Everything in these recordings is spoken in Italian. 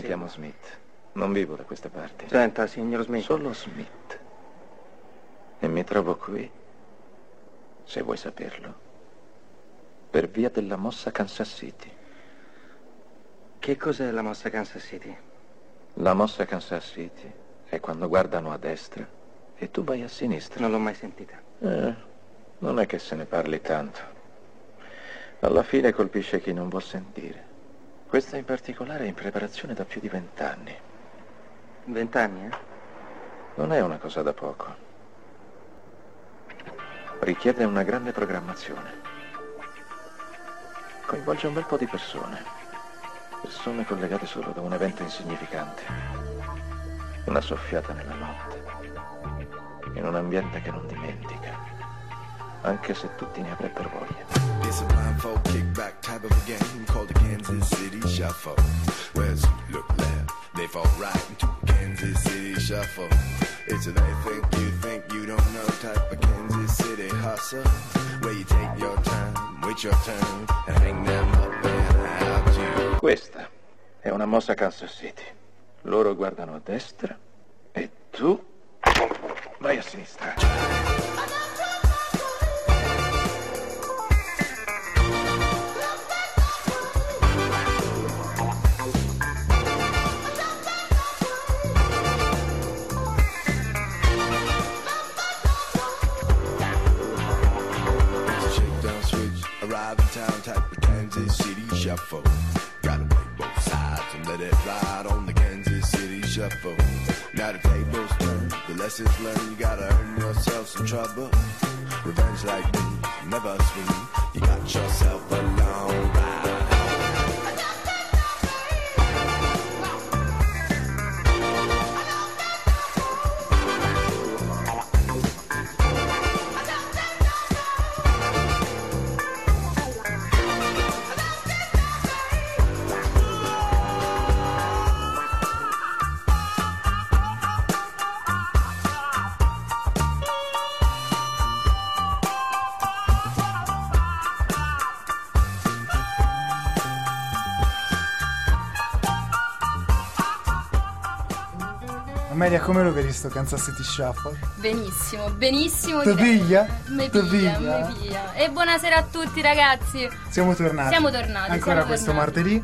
chiamo Smith. Non vivo da queste parti. Senta, signor Smith. Solo Smith. E mi trovo qui, se vuoi saperlo, per via della mossa Kansas City. Che cos'è la mossa Kansas City? La mossa Kansas City è quando guardano a destra e tu vai a sinistra. Non l'ho mai sentita. Non è che se ne parli tanto. Alla fine colpisce chi non vuol sentire. Questa in particolare è in preparazione da più di 20 anni. 20 anni, Non è una cosa da poco. Richiede una grande programmazione. Coinvolge un bel po' di persone. Persone collegate solo da un evento insignificante. Una soffiata nella notte. In un ambiente che non dimentica. Anche se tutti ne avrebbero voglia. It's a blindfold kickback type of a game called the Kansas City Shuffle. Whereas you look left, they fall right into Kansas City Shuffle. It's a you think you don't know type of Kansas City hustle. Where you take your time, wait your turn, and hang them up and out you. Questa è una mossa Kansas City. Loro guardano a destra e tu vai a sinistra. Arrive in town type of Kansas City Shuffle. Gotta play both sides and let it ride on the Kansas City Shuffle. Now the tables turn, the lessons learned, you gotta earn yourself some trouble. Revenge like me, never sweet, you got yourself a long ride. Amelia, come lo vedi sto Kansas City Shuffle? Benissimo, benissimo. Ti piglia? Mi piglia. E buonasera a tutti ragazzi. Siamo tornati. Ancora questo martedì.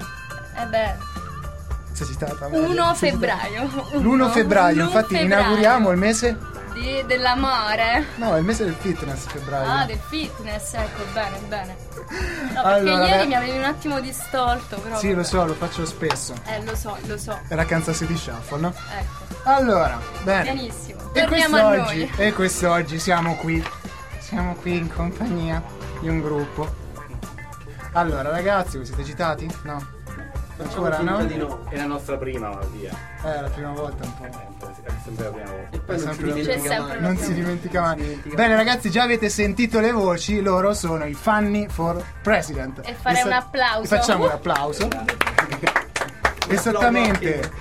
Sei citata? 1 febbraio. L'1 febbraio, infatti inauguriamo il mese dell'amore. No, è il mese del fitness, febbraio. Ah, del fitness, ecco, bene. No, perché ieri mi avevi un attimo distolto però. Sì, lo so, lo faccio spesso. Lo so. Era Kansas City Shuffle, no? Ecco. Allora, bene. Benissimo. Torniamo a noi. E quest'oggi siamo qui in compagnia di un gruppo. Allora, ragazzi, voi siete agitati? No? Ancora no? Di no? È la nostra prima, via. La prima volta un po'. È sempre la prima volta. E poi non si dimentica mai. Bene ragazzi, già avete sentito le voci. Loro sono i Funny for President. E farei un applauso. Facciamo un applauso. Esattamente.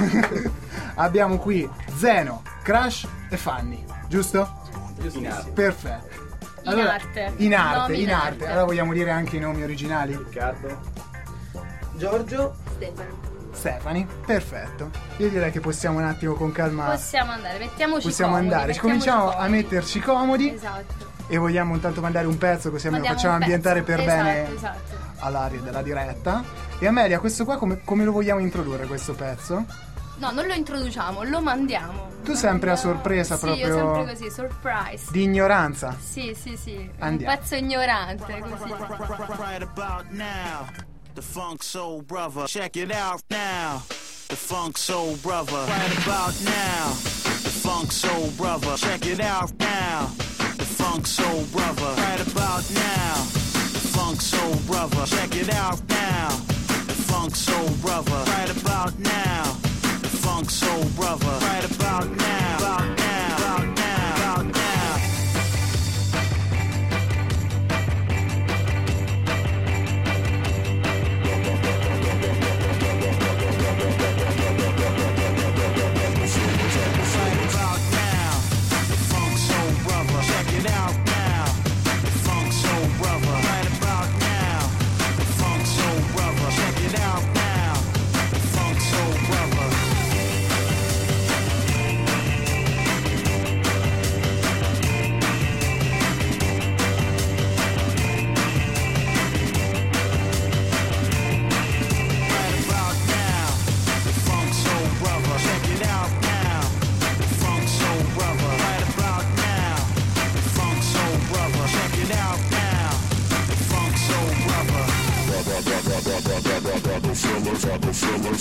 Abbiamo qui Zeno, Crash e Fanny, giusto? In arte. Perfetto. Allora, in arte. Allora vogliamo dire anche i nomi originali? Riccardo, Giorgio, Stefani, perfetto. Io direi che possiamo un attimo con calma. Possiamo andare, mettiamoci possiamo comodi. Andare, cominciamo a metterci comodi. Esatto. E vogliamo intanto mandare un pezzo così almeno facciamo ambientare per bene all'aria della diretta. E Amelia, questo qua come lo vogliamo introdurre questo pezzo? No, non lo introduciamo, lo mandiamo. Tu sempre a sorpresa, proprio. Sì, io sempre così, surprise. Di ignoranza. Sì. Andiamo. Un pezzo ignorante, così. Right about now, the Funk Soul Brother. Check it out now, the Funk Soul Brother. Right about now, the Funk Soul Brother. Check it out now, the Funk Soul Brother. Right about now, the Funk Soul Brother. Check it out now, the Funk Soul Brother. Right about now, the Funk Soul Brother. Right about now, about now, about now, about now. Funk Soul Brother.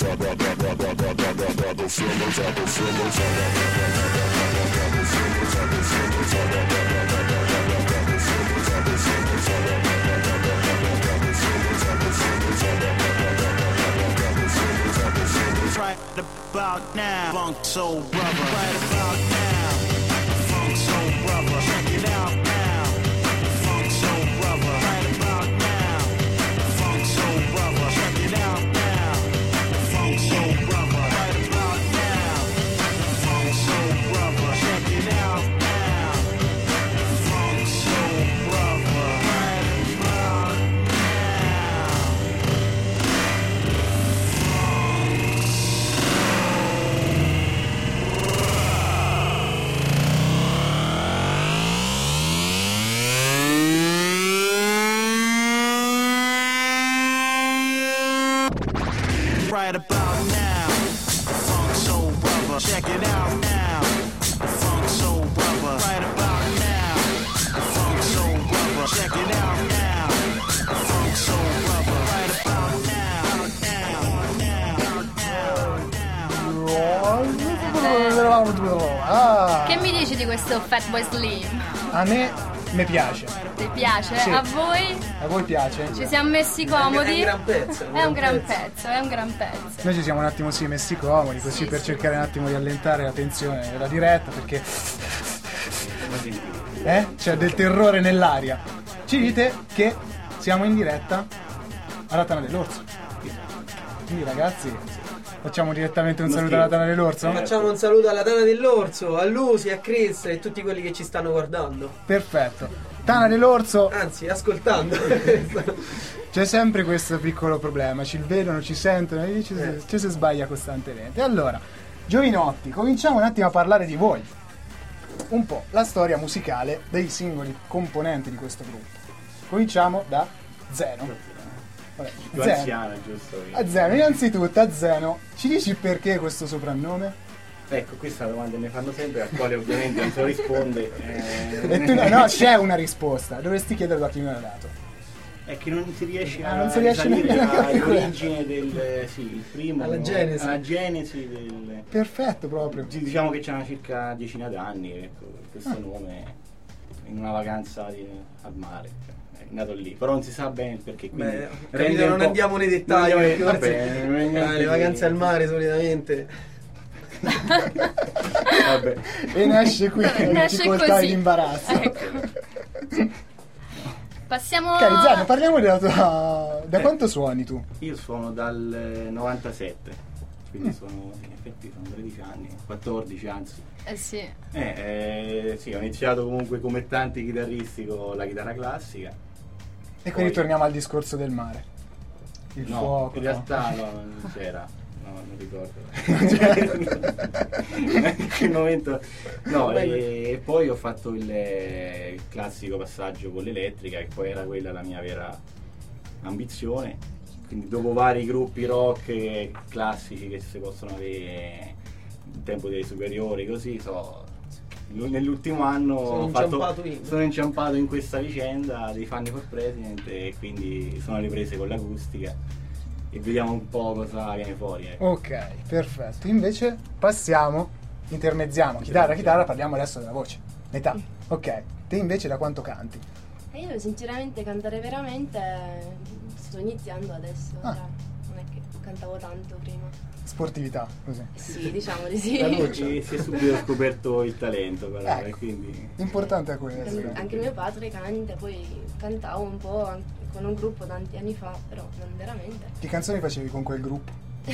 Right about now, Funk Soul Brother. Right about now, Funk Soul Brother. Check it out now, Funk Soul Brother. Right about now, Funk Soul Brother. Check it out now, Funk Soul Brother. Right about now, Funk Soul Brother. Check it out now, Funk Soul Brother. Right about now. Right about now, Funk Soul Brother. Check it out now, Funk Soul Brother. Right about now, Funk Soul Brother. Check it out now, Funk Soul Brother. Right about Che mi dici di questo Fatboy Slim? A me piace. Ti piace? Sì. A voi? A voi piace? Ci siamo messi comodi? È un gran pezzo. È un gran pezzo, è un gran pezzo. Noi ci siamo un attimo messi comodi, così Sì, per sì. cercare un attimo di allentare la tensione della diretta, perché c'è del terrore nell'aria. Ci dite che siamo in diretta alla Tana dell'Orso. Quindi ragazzi, facciamo direttamente un saluto alla Tana dell'Orso? Facciamo un saluto alla Tana dell'Orso, a Lucy, a Chris e tutti quelli che ci stanno guardando. Perfetto. Tana dell'Orso, Anzi, ascoltando. c'è sempre questo piccolo problema, ci vedono, ci sentono e ci si sbaglia costantemente. Allora, giovinotti, cominciamo un attimo a parlare di voi. Un po' la storia musicale dei singoli componenti di questo gruppo. Cominciamo da Zeno. Vabbè, Più Zeno. anziana, giusto? A Zeno, innanzitutto a Zeno, ci dici perché questo soprannome? Ecco, questa domanda ne fanno sempre, a quale ovviamente non si risponde. E tu, no, c'è una risposta, dovresti chiederlo a chi me l'ha dato. È che non si riesce non si riesce risalire nemmeno a capire. all'origine del il primo Alla genesi. alla genesi del Perfetto proprio. diciamo che c'è una circa decina d'anni, ecco, questo nome in una vacanza al mare. È nato lì, però non si sa bene il perché. Quindi Beh, rende capito, un non po'- andiamo nei dettagli. non perché andiamo- forse- vabbè, non è niente le vacanze di- al mare solitamente. Vabbè. E nasce qui Nasce difficoltà così. e imbarazzo. Ecco. Passiamo Ok, Zeno, parliamo della tua... Da quanto suoni tu? Io suono dal 97, quindi sono in effetti sono 13 anni, 14 anzi. sì. Sì, ho iniziato comunque come tanti chitarristi con la chitarra classica. E quindi Poi- torniamo al discorso del mare. Il No, fuoco. in realtà no, non c'era. No, non ricordo. In quel momento. No, e poi ho fatto il classico passaggio con l'elettrica, che poi era quella la mia vera ambizione. Quindi dopo vari gruppi rock classici che si possono avere nel tempo delle superiori, così nell'ultimo anno sono inciampato in questa vicenda dei Funny for President e quindi sono alle prese con l'acustica e vediamo un po' cosa viene fuori. Ok, perfetto. Invece intermezziamo chitarra, parliamo adesso della voce. Metà. Ok. Te invece da quanto canti? E io sinceramente cantare veramente sto iniziando adesso, Ah. cioè, non è che cantavo tanto prima. Sportività, così. Sì, diciamo di sì. E si è subito scoperto il talento però, Ecco. e quindi Importante è questo. Anche mio padre canta, poi cantavo un po' con un gruppo tanti anni fa, però non veramente. Che canzoni facevi con quel gruppo?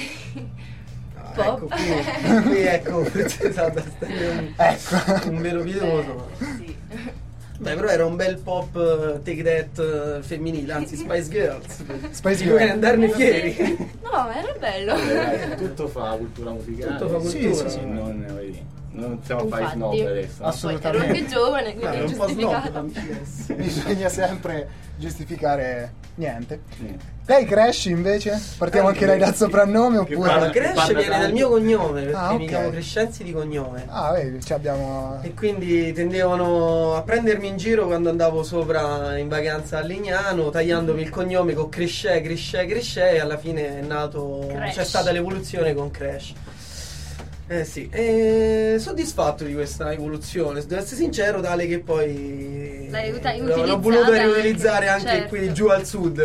Pop. Ecco, qui ecco, esatto, Ecco. un vero pietoso. Sì. Beh, però era un bel pop Take That femminile, anzi Spice Girls. Spice Puoi Girl. andarne fieri. No, era bello. tutto fa cultura musicale. Tutto fa cultura. Sì, non stiamo a fare Infatti. snob adesso. Poi ero Assolutamente. anche giovane, quindi è Un po' snob, giustificato. amici. Bisogna sempre giustificare Niente. Lei Crash invece? Partiamo anche lei dal soprannome oppure? Allora, Crash viene dal mio cognome, perché Ah, mi ok. chiamo Crescenzi di cognome. Ah, vedi, ci abbiamo... E quindi tendevano a prendermi in giro quando andavo sopra in vacanza a Lignano, tagliandomi il cognome con Cresce, e alla fine è nato, Crash. c'è stata l'evoluzione con Crash. Sì, soddisfatto di questa evoluzione, devo essere sincero, tale che poi L'hai l'ho voluto utilizzata riutilizzare anche certo. qui giù al sud.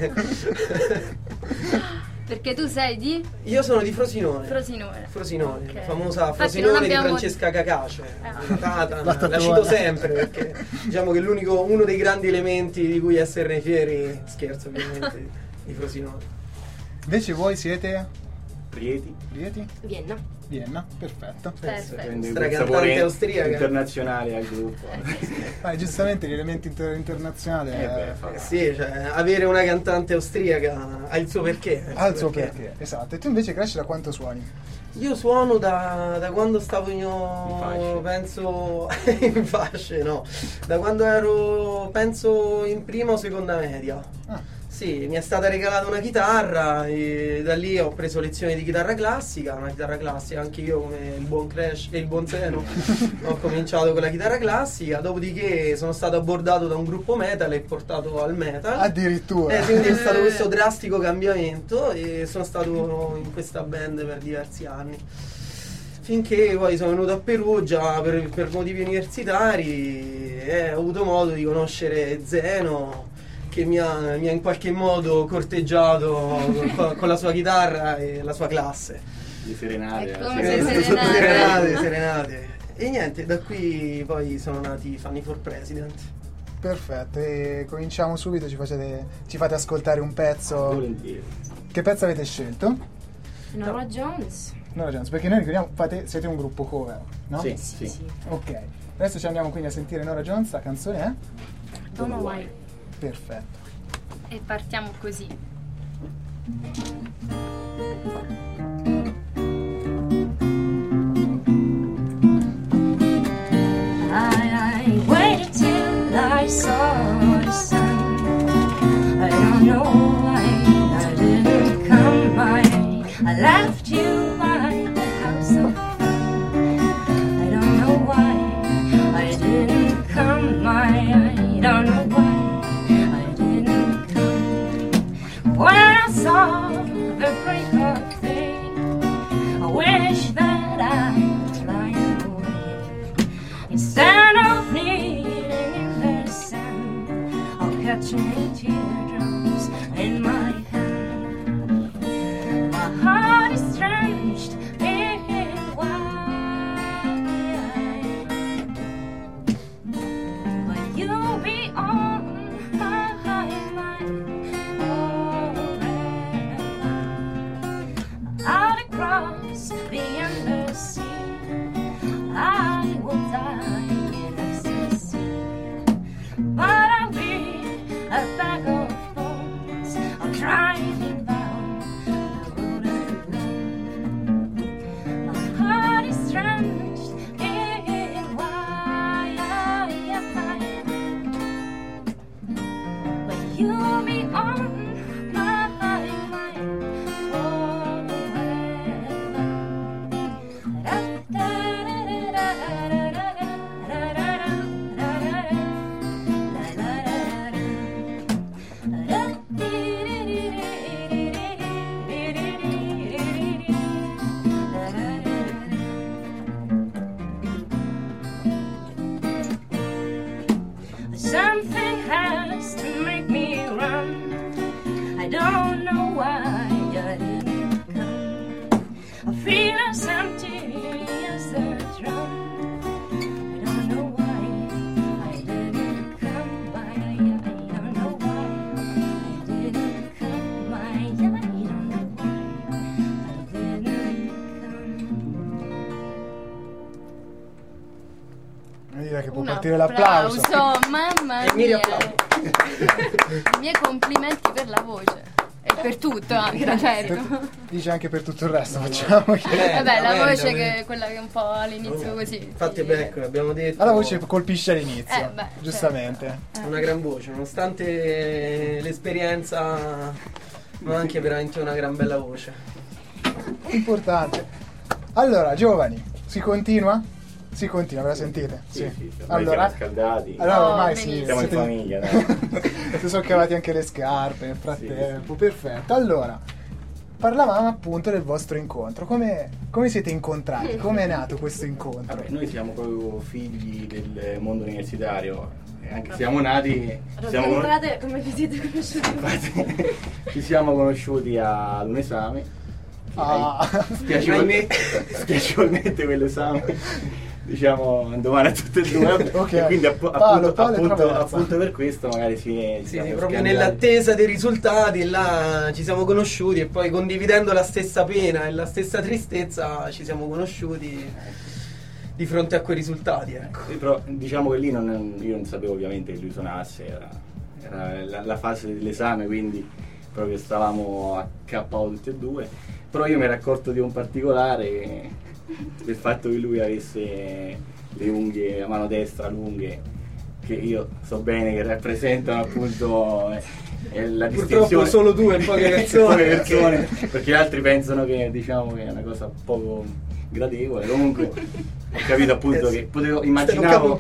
Perché tu sei di Io sono di Frosinone. Frosinone. Frosinone, Ok. la famosa Infatti non Frosinone di abbiamo- Francesca Cacace. Ah. Tata, La la tatuata. cito sempre perché diciamo che uno dei grandi elementi di cui esserne fieri, scherzo ovviamente, di Frosinone. Invece voi siete? Rieti. Rieti? Vienna, perfetto. Perfetto. Quindi quel Stracantante sapore austriaca. internazionale al gruppo. Giustamente gli elementi internazionali Sì, cioè avere una cantante austriaca ha il suo perché. ha il suo perché. Esatto. E tu invece Crash da quanto suoni? Io suono da quando stavo fasce. penso in fasce, no. Da quando ero penso in prima o seconda media. Ah. Sì, mi è stata regalata una chitarra e da lì ho preso lezioni di chitarra classica, anche io come il buon Crash e il buon Zeno ho cominciato con la chitarra classica, dopodiché sono stato abbordato da un gruppo metal e portato al metal. Addirittura. Quindi è stato questo drastico cambiamento e sono stato in questa band per diversi anni. Finché poi sono venuto a Perugia per motivi universitari e ho avuto modo di conoscere Zeno, che mi ha in qualche modo corteggiato con la sua chitarra e la sua classe. Di serenate. È come se Serenate. E niente, da qui poi sono nati i Funny for President. Perfetto, e cominciamo subito, ci fate ascoltare un pezzo. Volentieri. Che pezzo avete scelto? Nora Jones. Nora Jones, perché noi ricordiamo, siete un gruppo cover, no? Sì. Ok, adesso ci andiamo quindi a sentire Nora Jones, la canzone è? Don't know why. Perfetto. E partiamo così. I waited till I saw the sun. I don't know why I didn't come by. I left you by the house of fun. I don't know why I didn't come by. I don't know why I didn't come. When I saw the break of day, I wish that I was flying away. Instead of kneeling in the sand, I'll catch me teardrops in my hand. My heart is drenched in wine, but you'll be on my mind forever. Out across the endless sea, I will die in ecstasy, but I'll be a bag of bones. I'll driving down the road alone. My heart is drenched in wine, but you'll be on my mind Something has to make me run. I don't know why I didn't come. I feel as empty as a drum. I don't know why I didn't come by. I don't know why I didn't come by. I don't know why I didn't come. Direi che può Un partire l'applauso. Mamma E mi mia. riapplaudo. I miei complimenti per la voce. È Per tutto anche, certo. Dice anche per tutto il resto, facciamo che... Vabbè, la voce che è quella che un po' all'inizio così. Infatti ecco, abbiamo detto... La voce colpisce all'inizio, beh, giustamente. certo. Una gran voce, nonostante l'esperienza, ma anche veramente una gran bella voce. Importante. Allora, giovani, si continua? Si continua, ve la sentite? Sì. Allora, siamo scaldati. allora ormai sì, Siamo in famiglia, dai. si sono cavati anche le scarpe nel frattempo, perfetto. Allora, parlavamo appunto del vostro incontro. Come siete incontrati? Come è nato questo incontro? Vabbè, noi siamo proprio figli del mondo universitario, anche siamo nati... Come vi siete conosciuti? Infatti, ci siamo conosciuti ad un esame. Spiacevolmente quell'esame diciamo domani a tutte e due, okay. E quindi Paolo, appunto per questo magari sì, proprio scambiati. nell'attesa dei risultati là ci siamo conosciuti e poi condividendo la stessa pena e la stessa tristezza ci siamo conosciuti di fronte a quei risultati, ecco. Sì, però diciamo che lì io non sapevo ovviamente che lui suonasse, era la fase dell'esame, quindi proprio stavamo a KO tutti e due, però io mi ero accorto di un particolare, del fatto che lui avesse le unghie a mano destra lunghe, che io so bene che rappresentano appunto la distinzione. Purtroppo solo due in poche persone, perché altri pensano che diciamo che è una cosa poco gradevole. Comunque ho capito appunto che immaginavo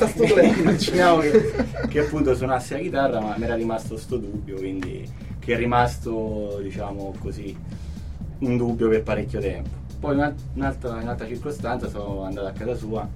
che appunto suonasse la chitarra, ma mi era rimasto sto dubbio, quindi che è rimasto diciamo così un dubbio per parecchio tempo. Poi in un'altra circostanza sono andato a casa sua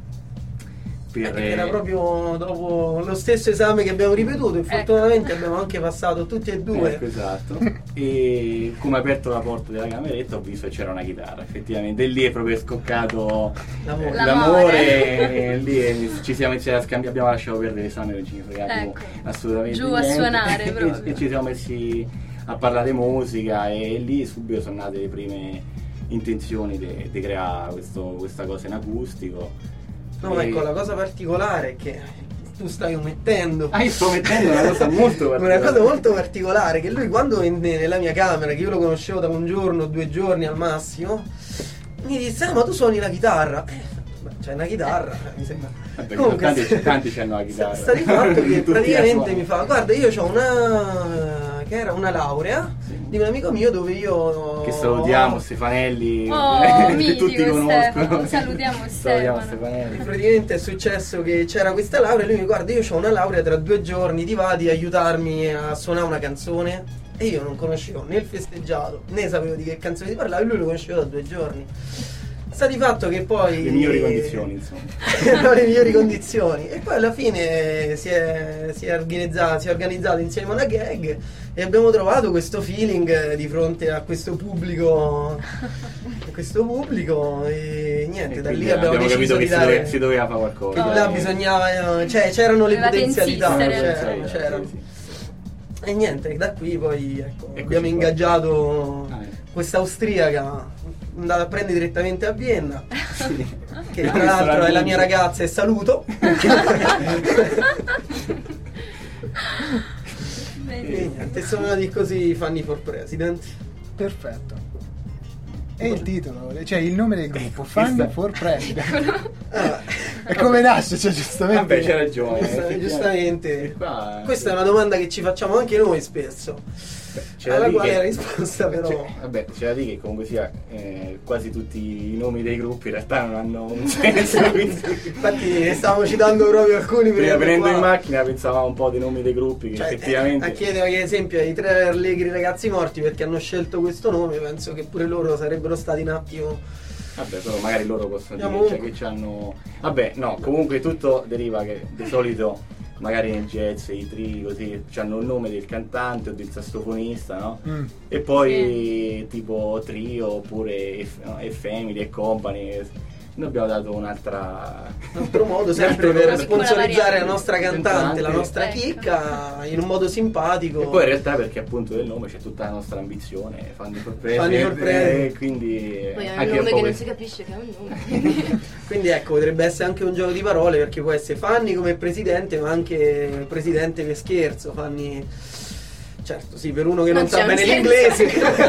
era proprio dopo lo stesso esame che abbiamo ripetuto e fortunatamente abbiamo anche passato tutti e due. Esatto. E come ho aperto la porta della cameretta ho visto che c'era una chitarra, effettivamente, e lì è proprio scoccato l'amore. E lì ci siamo iniziati a scambiare, abbiamo lasciato perdere l'esame, non ci ne fregavamo assolutamente giù niente. A suonare proprio. E ci siamo messi a parlare musica e lì subito sono nate le prime intenzioni di creare questa cosa in acustico. No, ma ecco, la cosa particolare è che tu stai omettendo. Io sto mettendo una cosa molto particolare. Una cosa molto particolare, che lui quando venne nella mia camera, che io lo conoscevo da un giorno, 2 giorni al massimo, mi disse: ma tu suoni la chitarra? C'è una chitarra, mi sembra. Vabbè, comunque, tanti c'hanno la chitarra. Sta di fatto che praticamente mi fa: guarda, io ho che era una laurea di un amico mio dove io... Che salutiamo, Stefanelli, che tutti conoscono. Salutiamo Stefanelli. Praticamente è successo che c'era questa laurea e lui mi guarda: io ho una laurea, tra 2 giorni ti va di aiutarmi a suonare una canzone? E io non conoscevo né il festeggiato né sapevo di che canzone ti parlava e lui lo conosceva da 2 giorni. Sta di fatto che poi le migliori condizioni, insomma. No, le migliori condizioni. E poi alla fine si è organizzato insieme a una gag e abbiamo trovato questo feeling di fronte a questo pubblico e niente, e da lì abbiamo deciso capito di che si doveva fare qualcosa. Che là bisognava, cioè c'erano le potenzialità, c'erano. Sì. E niente, da qui poi abbiamo ingaggiato questa austriaca, andata a prendere direttamente a Vienna, che tra l'altro è la mia ragazza e saluto. E niente, sono nati così Funny for President. Perfetto. E il titolo, cioè il nome del gruppo, Funny for President. E come nasce? Cioè, giustamente. Vabbè, c'è ragione. Giustamente. Questa è una domanda che ci facciamo anche noi spesso. Alla quale la risposta però c'è da dire che comunque sia quasi tutti i nomi dei gruppi in realtà non hanno un senso. Infatti stavamo citando proprio alcuni venendo in macchina pensavamo un po' dei nomi dei gruppi che effettivamente a chiedere che esempio ai 3 allegri ragazzi morti perché hanno scelto questo nome, penso che pure loro sarebbero stati un attimo. Vabbè, però magari loro possono dire che c'hanno. Vabbè, no, comunque tutto deriva che di solito magari nel jazz i trii così hanno il nome del cantante o del sassofonista, no? E poi tipo trio oppure Family e Company. Noi abbiamo dato un altro modo sempre per sponsorizzare la nostra cantante, la nostra chicca in un modo simpatico. E poi in realtà perché appunto del nome c'è tutta la nostra ambizione, Funny for President, quindi poi è un nome che non si capisce che è un nome. Quindi ecco, potrebbe essere anche un gioco di parole, perché può essere Funny come presidente, ma anche presidente per scherzo, Funny. certo, sì, per uno che Non non sa c'è un bene senso.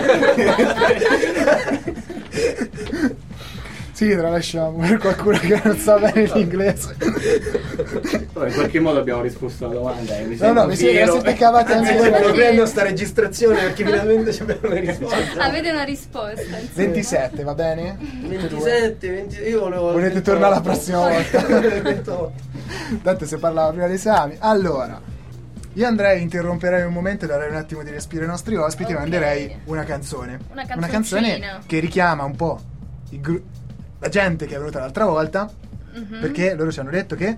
l'inglese. Sì, tralasciamo per qualcuno che non sa bene l'inglese. Però in qualche modo abbiamo risposto alla domanda. Mi No, sento mi siete fiero. siete cavati anche Anzi, voi. lo prendo sta registrazione perché finalmente ci abbiamo le risposte. Avete una risposta, insomma. 27, va bene? 27, 20, io volevo... Volete tornare la prossima volta? 28. Tanto si parlava prima degli esami. Allora, io andrei, interromperei un momento e darei un attimo di respiro ai nostri ospiti, Ok. e manderei una canzone. Una canzone canzoncina. che richiama un po' la gente che è venuta l'altra volta, Mhm. perché loro ci hanno detto che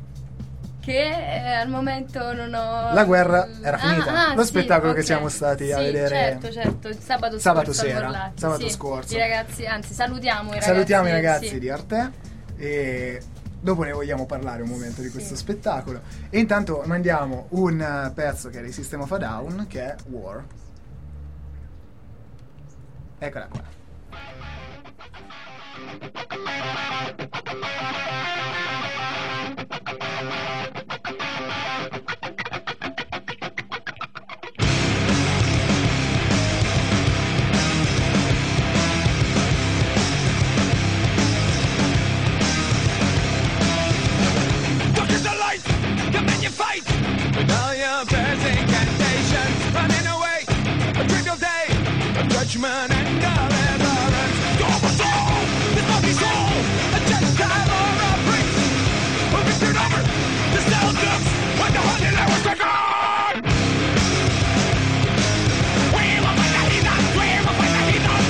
al momento non ho... la guerra era finita. Lo sì, spettacolo che ok. siamo stati a Sì, vedere certo, il sabato sabato scorso al sera, Morlacci, sabato sì. scorso. I ragazzi, anzi salutiamo i ragazzi. Salutiamo i ragazzi sì. di Arte e dopo ne vogliamo parlare un momento di questo spettacolo. E intanto mandiamo un pezzo che è dei System of a Down, che è War. Eccola qua. Darker the light, come and you fight with all your prayers and incantations, running away. A trivial day of judgment and deliverance. Your soul, this mighty soul, a Gentile or a priest, who can turn over the cell dukes when the honey hours are gone. We will fight the heathens, we will fight the heathens.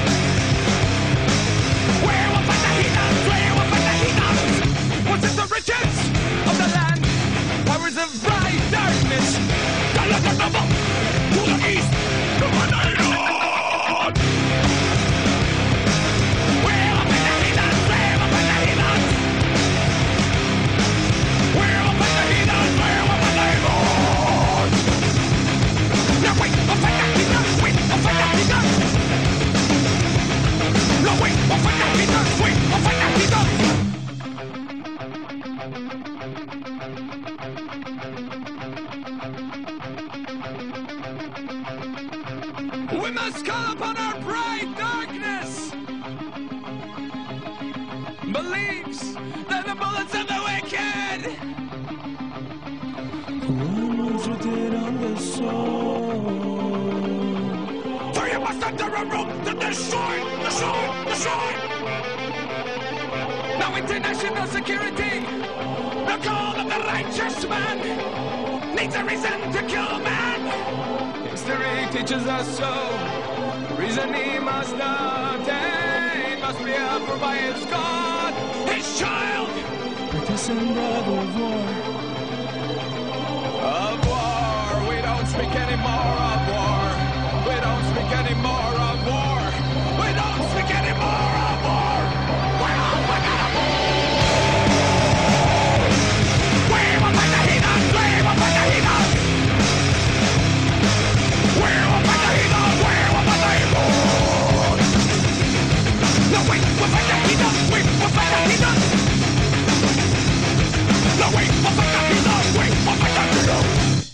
We will fight the heathens, we will fight the heathens. What's in the riches of the land? Powers of bright darkness. The leper double to the east, to the north. We will fight the heathens, we will fight the heathens. We will fight the heathens, we will fight the heathens. Now wait, we'll fight the heathens, wait, we'll fight the heathens. No wait, we'll fight the heathens, wait, we'll fight the heathens. We must call upon our bright darkness. Believes that the bullets of the wicked. For you must enter a room to destroy, destroy, destroy. Now international security, the call of the righteous man, needs a reason to kill man. History teaches us so. Reason he must obtain must be approved by his God, his child. Partisan brother of war. Of war, we don't speak anymore of war. We don't speak anymore of war. We don't speak anymore of war. We're all fucking of war. We will fight the heathens. We will fight the heathens. We will fight the heathens. We will fight the heathens. No wait, we'll fight the heathens. We will fight the heathens. No wait, we'll fight the heathens. We will fight the heathens.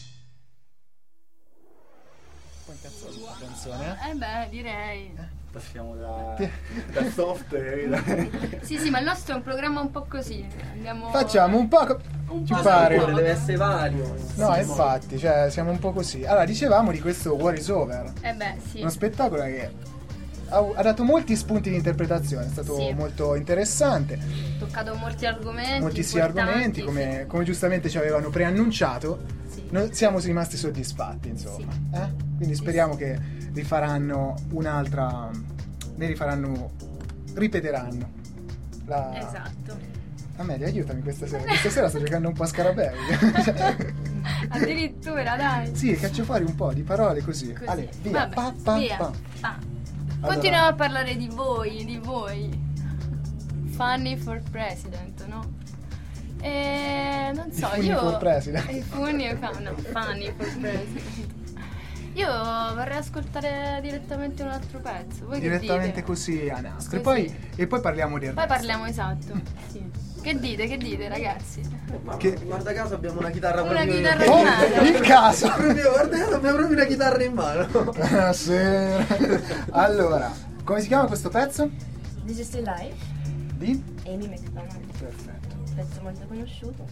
Canzone. Beh, direi. Passiamo da soft. Sì, ma il nostro è un programma un po' così. Andiamo... Facciamo un po'. Ci pare. Deve essere vario. No, infatti, cioè, siamo un po' così. Allora, dicevamo di questo War is Over. Sì. Uno spettacolo che ha dato molti spunti di interpretazione, è stato Sì. molto interessante. Toccato molti argomenti. Moltissimi argomenti, come giustamente ci avevano preannunciato. Noi siamo rimasti soddisfatti, insomma. Quindi speriamo che rifaranno un'altra. Ripeteranno. Esatto. Amelia, aiutami questa sera. Questa sera sto giocando un po' a Scarabelli. Addirittura, dai. Sì, caccio fuori un po' di parole così. Ale, via. Vabbè, via. Continuiamo a parlare di voi. Funny for President, no? Non so, Funny for President. Funny for President. Io vorrei ascoltare direttamente un altro pezzo. Voi Direttamente che dite? così a nastro. Così. E poi parliamo del Poi resto. parliamo, esatto. Sì. Che dite ragazzi? Ma Che- guarda caso abbiamo una chitarra Una proprio chitarra in mano. Oh, il caso! Guarda caso abbiamo proprio una chitarra in mano. Sì. Allora, come si chiama questo pezzo? This is Still Life, Di? Amy McDonald, Perfetto. pezzo molto conosciuto.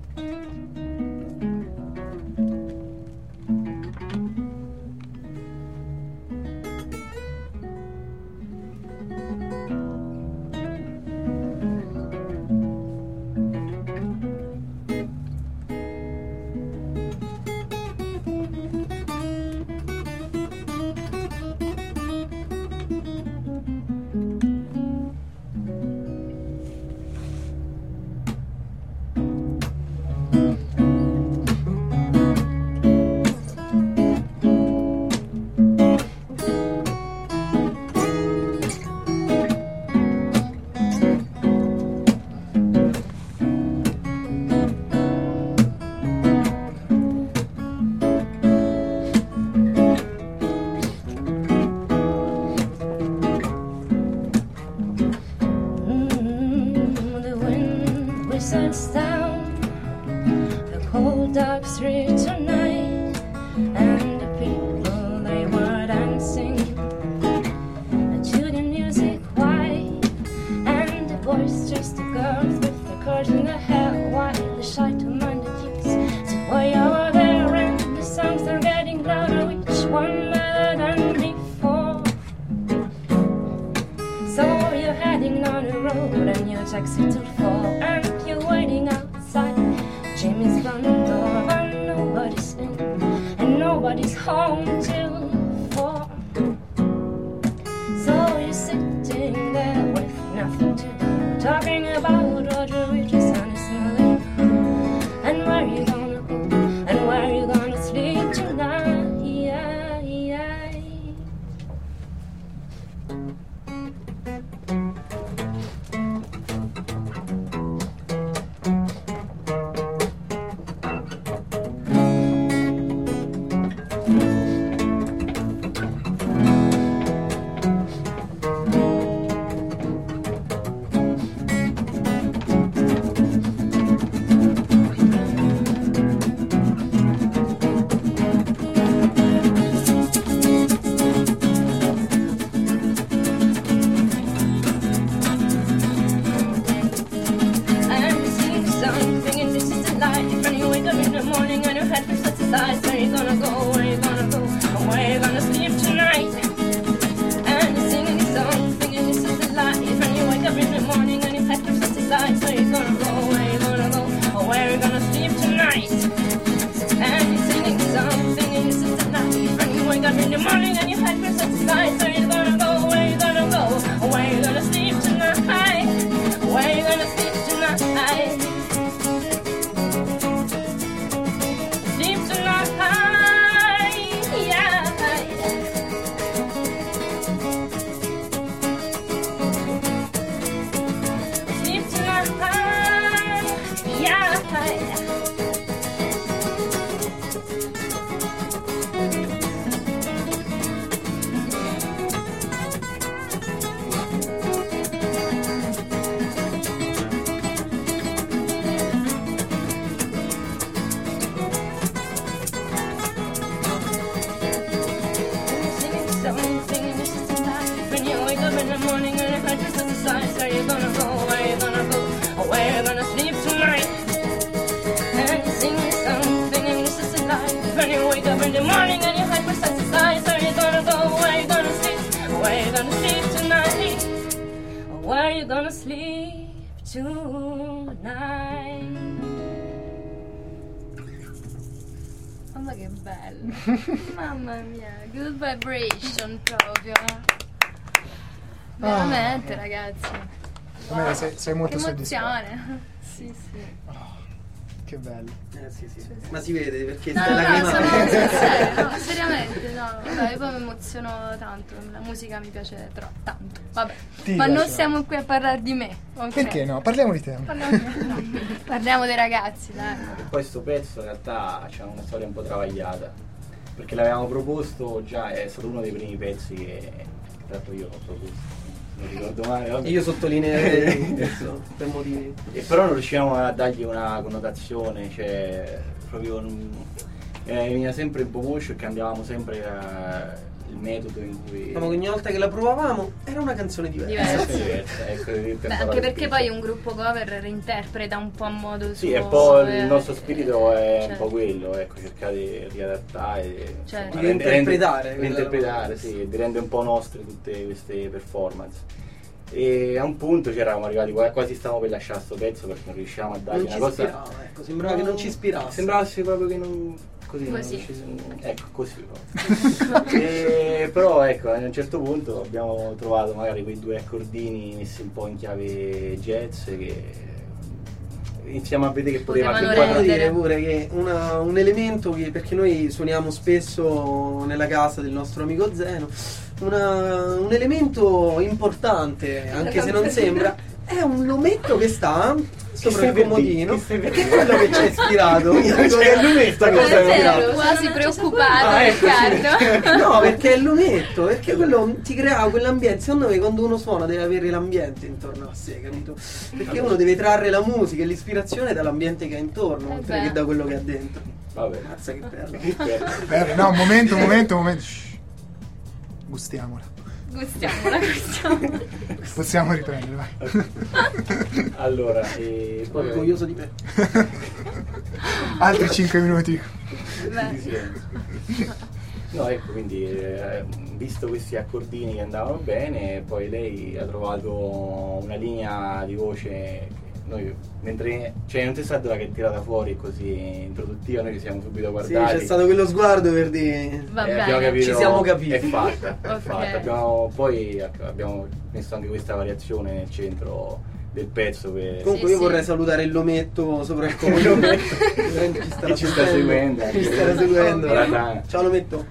The wind whistles down the cold dark street tonight, and the people they were dancing to the music. Why? And the boisterous girls with the curls in their hair, while the shy-minded youths said, "Why are there?" And the songs are getting louder, each one better than before. So you're heading on the road and your taxi till 4, and you're waiting outside Jimmy's front door, but nobody's in and nobody's home till 4. So you're sitting there with nothing to do, talking about Roger Richards and his smelling crew, and where you gonna go and where you gonna sleep tonight. And you sing something, and this is the life. When you wake up in the morning and your head feels exercise, where you gonna go, where you gonna go, and where you gonna sleep tonight. And you're singing something, and this is the life. When you wake up in the morning and your head feels exercise, where you gonna go, where you gonna go, and where you gonna sleep tonight. And you're singing something, and this is the life. When you wake up in the morning and your head feels exercise, where you gonna go, where you gonna go, and where you gonna sleep tonight. Where you gonna sleep tonight? Sleep tonight, yeah. Sleep tonight, yeah. Singing something, and this is the life. When you wake up in the morning and your head feels exercise, where you gonna go, where you gonna go, or where you gonna sleep tonight. And you're singing something, and this is the life. When you wake up in the morning and your head feels exercise, where you gonna go, where you gonna sleep, where you gonna sleep tonight, or where you gonna sleep tonight. Mamma che bello. Mamma mia, good vibration proprio. Veramente ragazzi. Come sei molto Che soddisfatto. emozione. Sì, sì. Che bello. Sì. Ma si vede perché No, stai no, lacrimando. serio, no, seriamente, no. Vabbè, poi mi emoziono tanto, la musica mi piace tanto. Vabbè. Ti Ma non piace? stiamo qui a parlare di me. Ok? Perché no? Parliamo di te. Parliamo dei ragazzi, dai. E poi sto pezzo in realtà c'è una storia un po' travagliata, perché l'avevamo proposto già, è stato uno dei primi pezzi che tra l'altro io ho proposto. non ricordo male, vabbè. Io sottolineerei questo per motivi. E però non riuscivamo a dargli una connotazione, cioè proprio veniva sempre in pomoscio e cambiavamo sempre il metodo in cui... Ma ogni volta che la provavamo era una canzone diversa. Ecco, Beh, anche perché poi un gruppo cover reinterpreta un po' a modo suo. sì, è un po' il nostro spirito è cioè, un po' quello, ecco, cercare di riadattare, Cioè, insomma, di reinterpretare, reinterpretare, sì, di rendere un po' nostre tutte queste performance. E a un punto c'eravamo arrivati, quasi stavamo per lasciare sto pezzo perché non riuscivamo a dargli Non una ci cosa. ispirava, ecco, sembrava che non ci ispirasse. Sembrava proprio che non. Così. Così. Ecco, così proprio. Però ecco, a un certo punto abbiamo trovato magari quei 2 accordini messi un po' in chiave jazz che iniziamo a vedere che poteva Potevano anche Devo rendere. dire pure che un elemento che, perché noi suoniamo spesso nella casa del nostro amico Zeno, un elemento importante, anche se non sembra, è un lumetto che sta sopra il comodino, perché è quello che ci ha ispirato. Io dico che è il lumetto che ci ha ispirato. quasi preoccupato ecco, Riccardo. No, perché è il lumetto, perché quello ti crea quell'ambiente. Secondo me quando uno suona deve avere l'ambiente intorno a sé, capito? Perché uno deve trarre la musica e l'ispirazione dall'ambiente che ha intorno, oltre che da quello che ha dentro. Vabbè. Mazza che perla. Beh, no, un momento. Shh. Gustiamola. Gustiamola. Possiamo riprendere, vai. Allora, e Sono poi orgoglioso di me. Altri 5 minuti. di silenzio. No, ecco, quindi visto questi accordini che andavano bene, poi lei ha trovato una linea di voce che noi, mentre non c'è stata che è tirata fuori così introduttiva, noi ci siamo subito Sì, guardati. c'è stato quello sguardo per dire. Va abbiamo bene. capito, Ci siamo capiti. È fatta, è Ok. fatta. Poi abbiamo messo anche questa variazione nel centro del pezzo per... Comunque Sì, io sì. vorrei salutare il lometto sopra il comodino. Che ci sta seguendo. Ci starà seguendo. Guarda. Ciao lometto.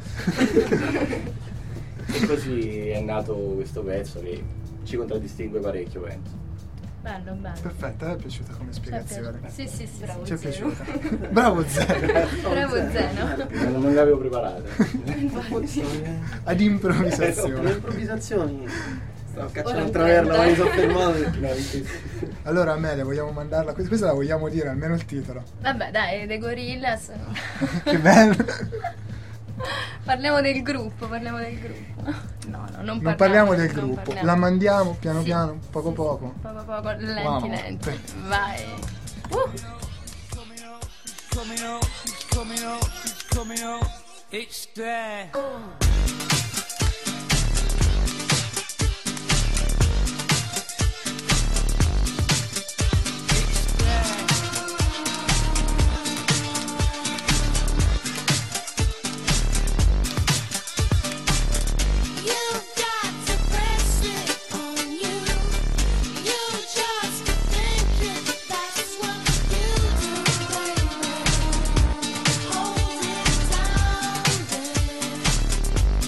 E così è nato questo pezzo che ci contraddistingue parecchio, penso. Bello. Perfetto, è piaciuta come spiegazione. Sì, bravo. Ci è Zeno. piaciuta. Bravo Zeno. Bravo Zeno. Non l'avevo preparata. Ad Le improvvisazione. improvvisazioni. Stavo Ora cacciando il in traverno, trend. ma mi sono fermato. Allora Amelia, vogliamo mandarla? Questa la vogliamo dire, almeno il titolo. Vabbè, dai, The Gorillaz. Che bello. Parliamo del gruppo. No, Non parliamo del non gruppo, parliamo. la mandiamo piano Sì. piano, poco poco. Poco, lenti, Wow. lenti. Vai. Coming up, it's there. Hold it down, babe.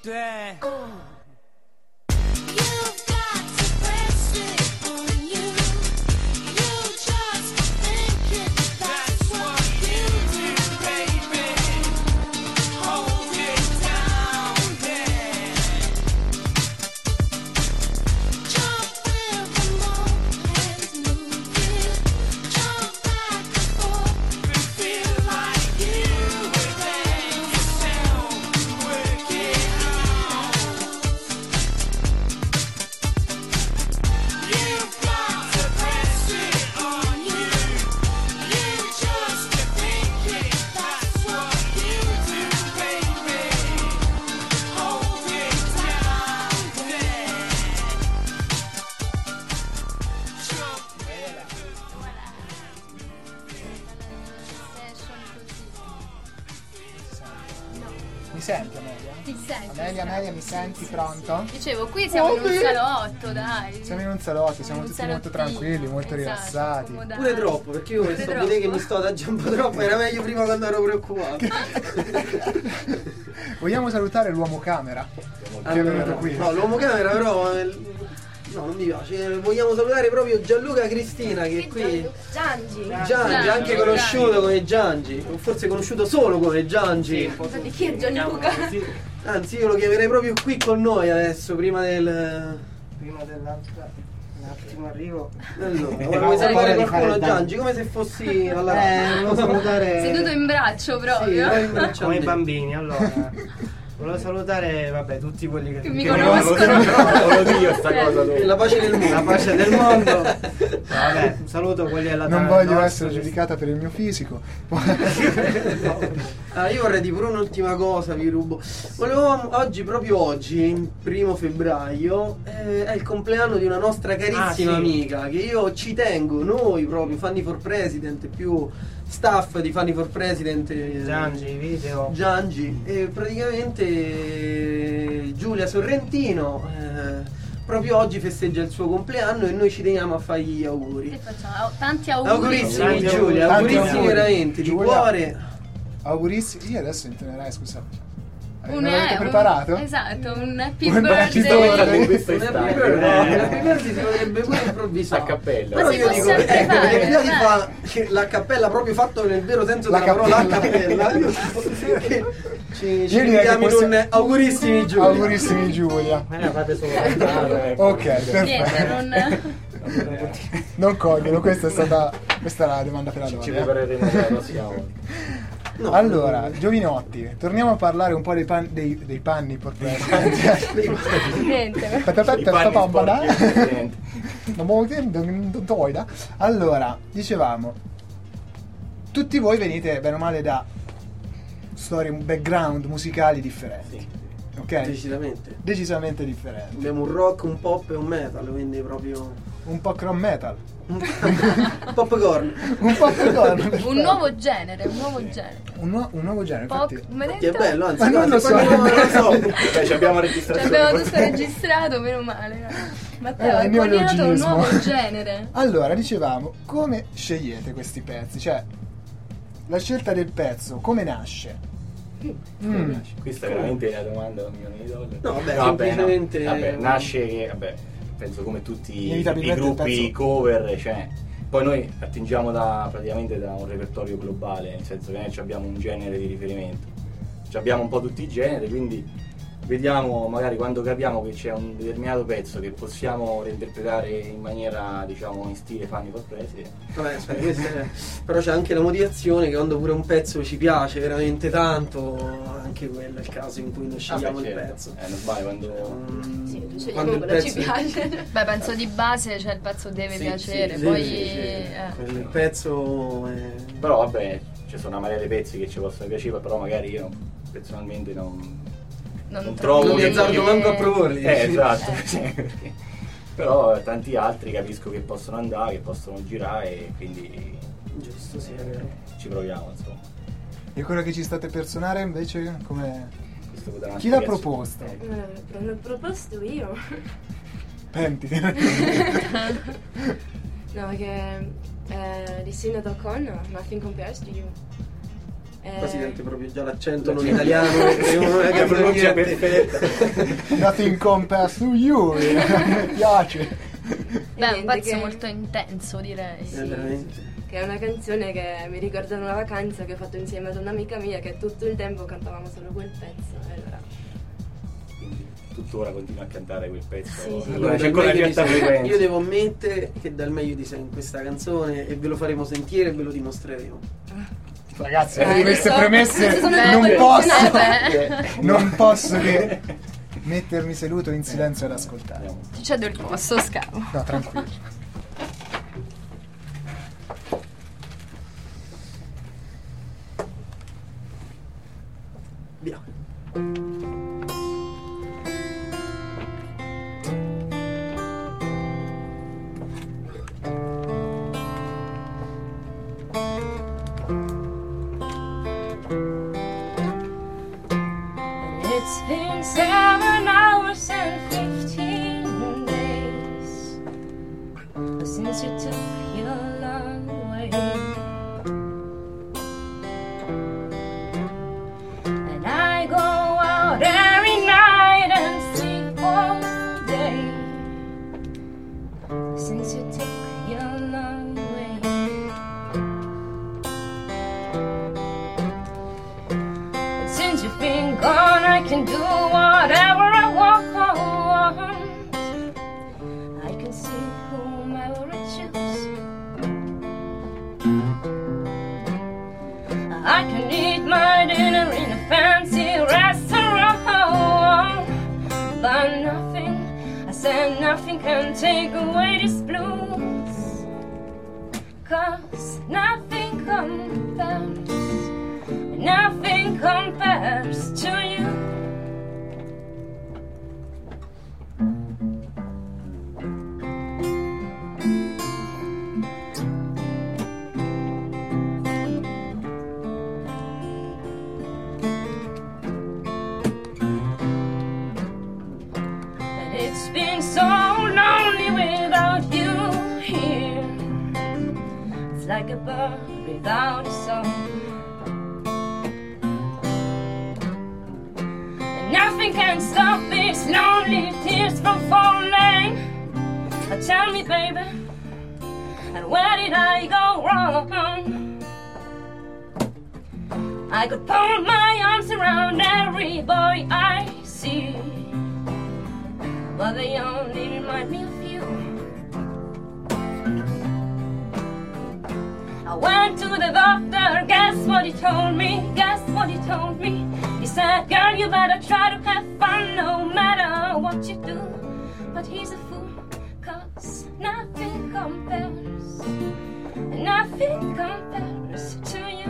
that. Mi senti, Amelia? Ti sento. Amelia, mi senti? Pronto? Dicevo, qui siamo in un salotto, dai. Siamo in un salotto, siamo Un tutti molto salottino, tranquilli, molto esatto, rilassati. accomodati. Pure troppo, perché io sto a vedere che mi sto adagiando un po' troppo, era meglio prima quando ero preoccupato. Vogliamo salutare l'uomo camera che è venuto qui. No, l'uomo camera però no, non mi piace. Vogliamo salutare proprio Gianluca Cristina che è qui. Giangi. Giangi, anche conosciuto come Giangi, o forse conosciuto solo come Giangi. Infatti chi è Gianluca? Anzi, io lo chiamerei proprio qui con noi adesso, prima dell'altra. Un attimo arrivo. Allora, vuoi salutare qualcuno, Giangi? Come se fossi alla volevo salutare. Seduto in braccio proprio. Sì, Come i bambini, allora. Volevo salutare, vabbè, tutti quelli che mi che conoscono. Non lo dico sta cosa tu. La pace del mondo. La pace del mondo. Vabbè, un saluto a quelli della Non voglio essere giudicata per il mio fisico. Io vorrei dire pure un'ultima cosa, vi rubo. Oggi, proprio oggi, 1° febbraio, è il compleanno di una nostra carissima amica, che io ci tengo, noi proprio, Funny for President, più staff di Funny for President, Giangi, e praticamente Giulia Sorrentino proprio oggi festeggia il suo compleanno e noi ci teniamo a fargli gli auguri. E facciamo tanti auguri. Augurissimi Giulia, augurissimi veramente, di Giulia, cuore. Augurissimi, io adesso intenderei, scusa. Un Non l'avete preparato? Esatto, un happy Un happy birthday. Questo è Un stato. happy birthday si potrebbe pure improvvisare A cappella. però Ma si io può dico sempre fare, l'idea di dai. fa che la cappella proprio fatto nel vero senso della parola a cappella che ci direi richiami che possiamo- con augurissimi Giulia. Augurissimi Giulia. Fate solo cantare. Ok, Niente, perfetto. Non coglielo, questa è la domanda per Ci allora. prepareremo per la prossima volta. No, Allora, Giovinotti, torniamo a parlare un po' dei panni per Niente. I panni sporchi, Presidente. Allora, dicevamo, tutti voi venite bene o male da storie, background musicali differenti, Sì. ok? decisamente differenti. abbiamo un rock, un pop e un metal, quindi proprio Un po' chrome metal, un popcorn. un po' Un nuovo genere. un nuovo genere, Pop, infatti. come hai Che è detto? bello, anzi, Ma non lo so. non lo so. Beh, ci abbiamo Ci registrazione. abbiamo tutto registrato, meno male. Matteo, il hai coniato un neologismo. nuovo genere. Allora, dicevamo, come scegliete questi pezzi? Cioè, la scelta del pezzo, come nasce? Questa è veramente la domanda da $1 milione. No, vabbè, No, semplicemente- vabbè, nasce che, penso come tutti i Inevitabilmente il gruppi pezzo- cover, cioè, poi noi attingiamo praticamente da un repertorio globale, nel senso che noi abbiamo un genere di riferimento, abbiamo un po' tutti i generi, quindi vediamo magari quando capiamo che c'è un determinato pezzo che possiamo reinterpretare in maniera, diciamo, in stile Funny for President. Vabbè, aspetta, però c'è anche la motivazione che quando pure un pezzo ci piace veramente tanto, anche quello è il caso in cui noi scegliamo il pezzo. Non sbaglio, quando Sì, scegliamo Quando il quello che ci pezzo- piace. Beh, penso di base, cioè il pezzo deve Sì, piacere, sì, poi quello- il pezzo è... però vabbè, ci sono una marea di pezzi che ci possono piacere, però magari io personalmente non trovo Non mi che- azzardo manco a proporli. esatto, sì, perché- però tanti altri capisco che possono andare, che possono girare e quindi Giusto, sì, è vero. ci proviamo, insomma. E quello che ci state per suonare invece come... Questo può dare una Chi l'ha spiegazione. proposto? L'ho proposto io. Pentiti. No, perché di Sinner.com, Nothing Compares to You. Qua si sente proprio già l'accento non italiano, e uno è La pronuncia perfetta. Nothing compares to you. Mi piace. Beh, è un pezzo che- molto intenso, direi. veramente. Che è una canzone che mi ricorda una vacanza che ho fatto insieme ad un'amica mia che tutto il tempo cantavamo solo quel pezzo. E allora Quindi tuttora continua a cantare quel pezzo. Sì, sì. Allora, c'è Dal ancora meglio una di certa sé. frequenza. Io devo ammettere che dal meglio di sé in questa canzone, e ve lo faremo sentire e ve lo dimostreremo. Ragazzi, di lo queste so. premesse Sono non molto posso, emozionata. non posso che mettermi seduto in silenzio ad ascoltare. Ti cedo il posto, scavo. No, tranquillo. Via. It's been 7 hours and 15 days since you took your love away. And I go out every night and sleep all day since you took your love away. And since you've been gone, I can do whatever I want. I can see whomever I choose. I can eat my dinner in a fancy restaurant, but nothing, I said nothing can take away this blues. 'Cause nothing compares to you. And it's been so lonely without you here. It's like a bird without a song. And nothing can stop these lonely tears from falling. Tell me, baby, and where did I go wrong? I could put my arms around every boy I see, but they only remind me of you. I went to the doctor, guess what he told me? Guess what he told me? He said, girl, you better try to have fun no matter what you do. But he's a fool, 'cause nothing compares to you.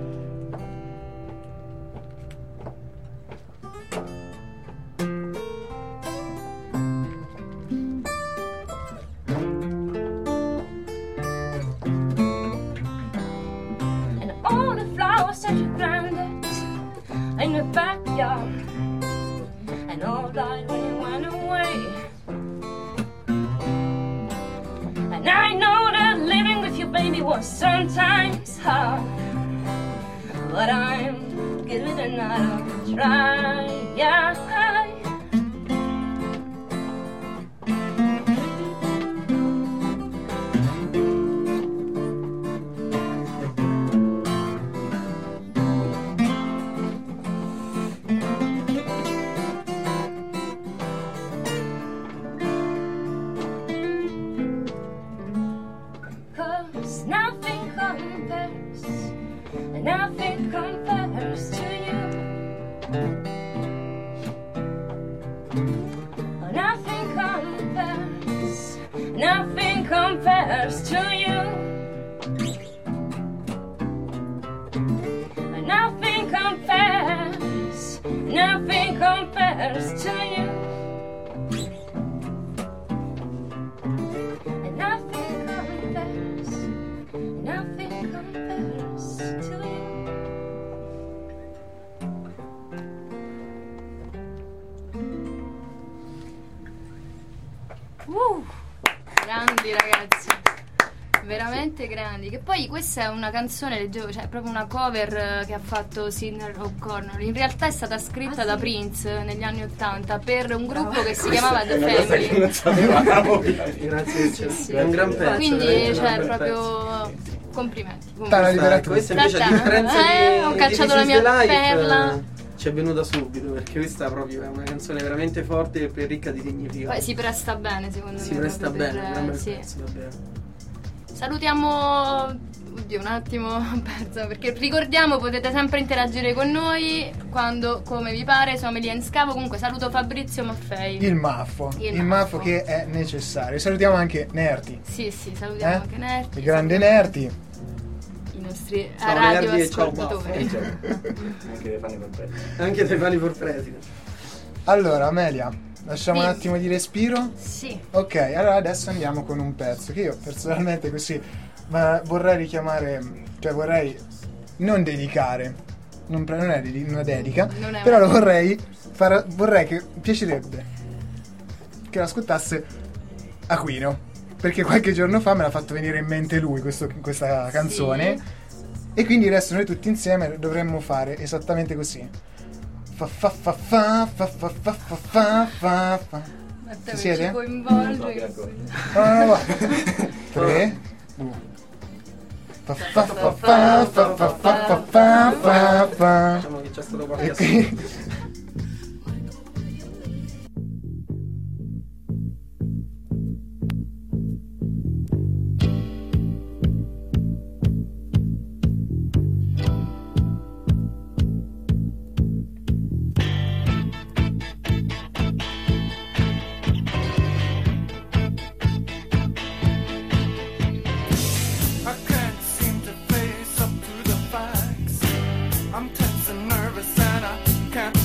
And all the flowers that you planted in the backyard, and all died when you went away. And I know that living with you, baby, was sometimes hard, but I'm good and I don't try. Cause nothing compares to you. Nothing compares to you. Nothing compares to you. Nothing compares to you. Grandi ragazzi, veramente veramente grandi. Che poi questa è una canzone, leggevo, cioè è proprio una cover che ha fatto Sidney O'Connor. In realtà è stata scritta da Prince negli anni '80 per un gruppo che si chiamava The Family. Non sapevamo. Grazie, è un gran pezzo. Quindi, cioè, proprio complimenti. Questa invece, a differenza ho cacciato la mia perla. Ci è venuta subito, perché questa proprio è una canzone veramente forte e ricca di significato. Poi si presta bene, secondo me. Si presta bene, un gran bel sì. pezzo, davvero. Salutiamo. Oddio, un attimo ho perso, perché ricordiamo, potete sempre interagire con noi quando, come vi pare, Sommelier in Scavo. Comunque saluto Fabrizio Maffei. Il Maffo che è necessario. Salutiamo anche Nerti. Sì, salutiamo anche Nerti. Il grande Nerti. I nostri Ciao, radio Nerti, e ciao, ascoltatori. Anche dei Funny for President. Anche dei Funny for President. Allora, Amelia, lasciamo un attimo di respiro? Sì. Ok, allora adesso andiamo con un pezzo che io personalmente così vorrei richiamare, cioè vorrei non dedicare, non è una dedica, però lo vorrei che piacerebbe che l'ascoltasse Aquino, perché qualche giorno fa me l'ha fatto venire in mente lui questa canzone, e quindi adesso noi tutti insieme dovremmo fare esattamente così. Fa fa fa fa fa fa fa fa fa fa. Ci siete? Ci coinvolge. No. 3 fa fa fa fa fa fa fa fa fa. Diciamo che c'è stato qualche assunto. I'm tense and nervous and I can't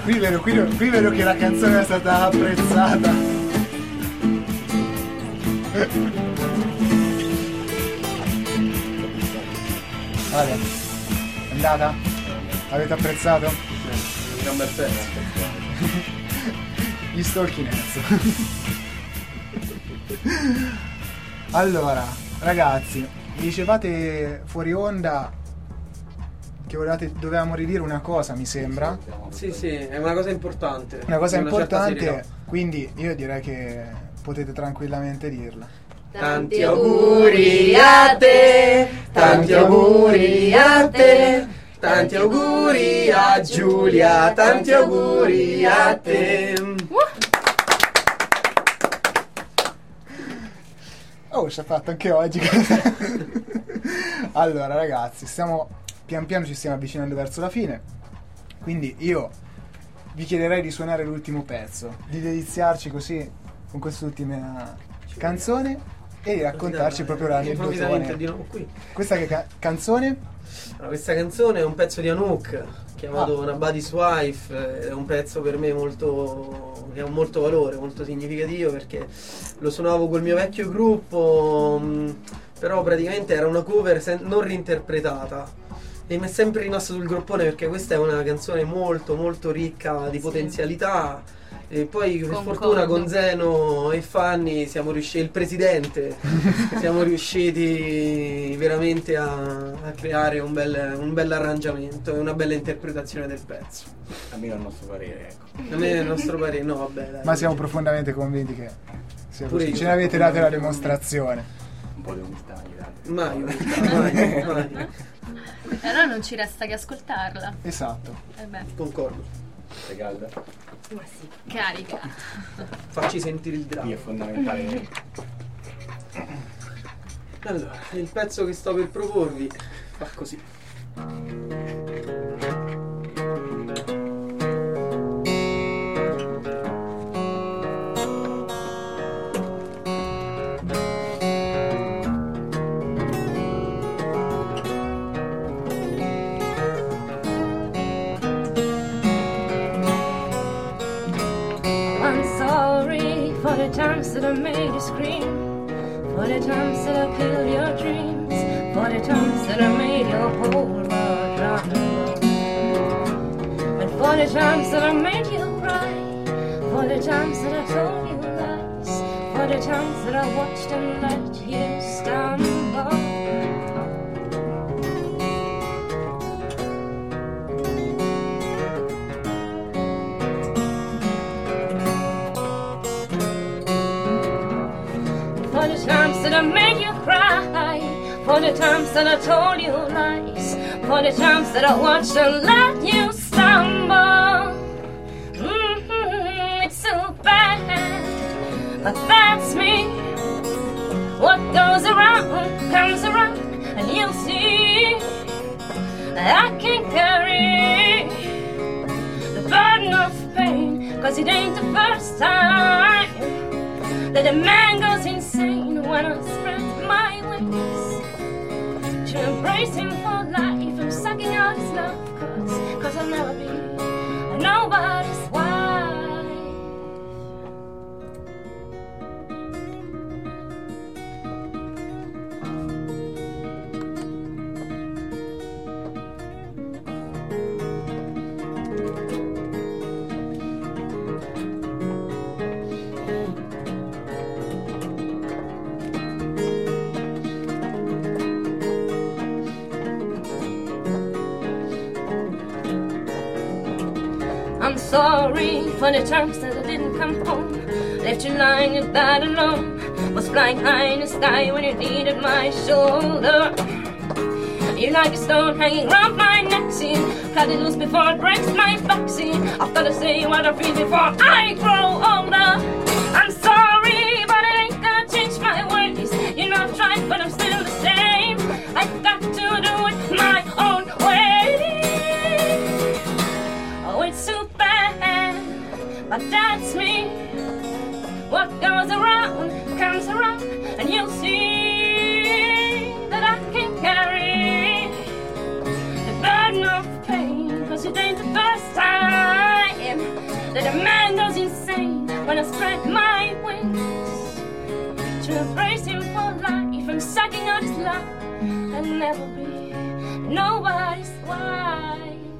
qui vedo che la canzone è stata apprezzata. Vale, è andata? Avete apprezzato? È un bel pezzo. Gli stalkiness. Allora, ragazzi, dicevate fuori onda che dovevamo ridire una cosa, mi sembra. Sì, è una cosa importante. Una cosa Di certa importante, serietà. quindi io direi che potete tranquillamente dirla. Tanti auguri a te, tanti auguri a te, tanti auguri a Giulia, tanti auguri a te. Oh, ci ha fatto anche oggi. Allora, ragazzi, pian piano ci stiamo avvicinando verso la fine. Quindi io vi chiederei di suonare l'ultimo pezzo, di deliziarci così con quest'ultima canzone e di raccontarci proprio Improvvisamente di l'aneddoto. nuovo qui. Questa che canzone? Allora, questa canzone è un pezzo di Anouk chiamato Una Buddy's Wife, è un pezzo per me che ha molto valore, molto significativo, perché lo suonavo col mio vecchio gruppo, però praticamente era una cover non reinterpretata e mi è sempre rimasto sul groppone perché questa è una canzone molto molto ricca di potenzialità. E poi per fortuna con Zeno e Fanny siamo riusciti, il presidente, siamo riusciti veramente a creare un bel arrangiamento e una bella interpretazione del pezzo. Almeno il nostro parere, ecco. A me il nostro parere, no vabbè dai. Ma siamo profondamente convinti che sia Pure così. io Ce ne avete dato la sono dimostrazione. Un po' di umiltà ogni tanto. Mai. Allora non ci resta che ascoltarla. Esatto. Concordo. Sei calda? Ma sì. Carica. Facci sentire il drum. Qui è fondamentale. Allora, il pezzo che sto per proporvi fa così. For the times that I made you scream, for the times that I killed your dreams, for the times that I made your whole world rumble, and for the times that I made you cry, for the times that I told you lies, for the times that I watched and let you stumble. For the times that I made you cry, for the times that I told you lies, for the times that I watched and let you stumble. It's so bad, but that's me. What goes around comes around, and you'll see I can't carry the burden of pain, 'cause it ain't the first time that a man goes insane when I spread my wings to embrace him for life. I'm sucking out his love, 'cause I'll never be nobody's wife. I'm sorry for the times that I didn't come home, left you lying in bed alone, was flying high in the sky when you needed my shoulder. You like a stone hanging round my neck, see, cut it loose before it breaks my back, see, I've gotta say what I feel before I grow older. I'm sorry, but I ain't gonna change my ways. You know I've tried, but I'm still the same. I've got to do it my own way. Oh, it's too bad, but that's me. What goes around comes around, and you'll see that I can carry the burden of pain, 'cause it ain't the first time when I spread my wings to embrace him for life. I'm sucking on his love. I'll never be nobody's wife.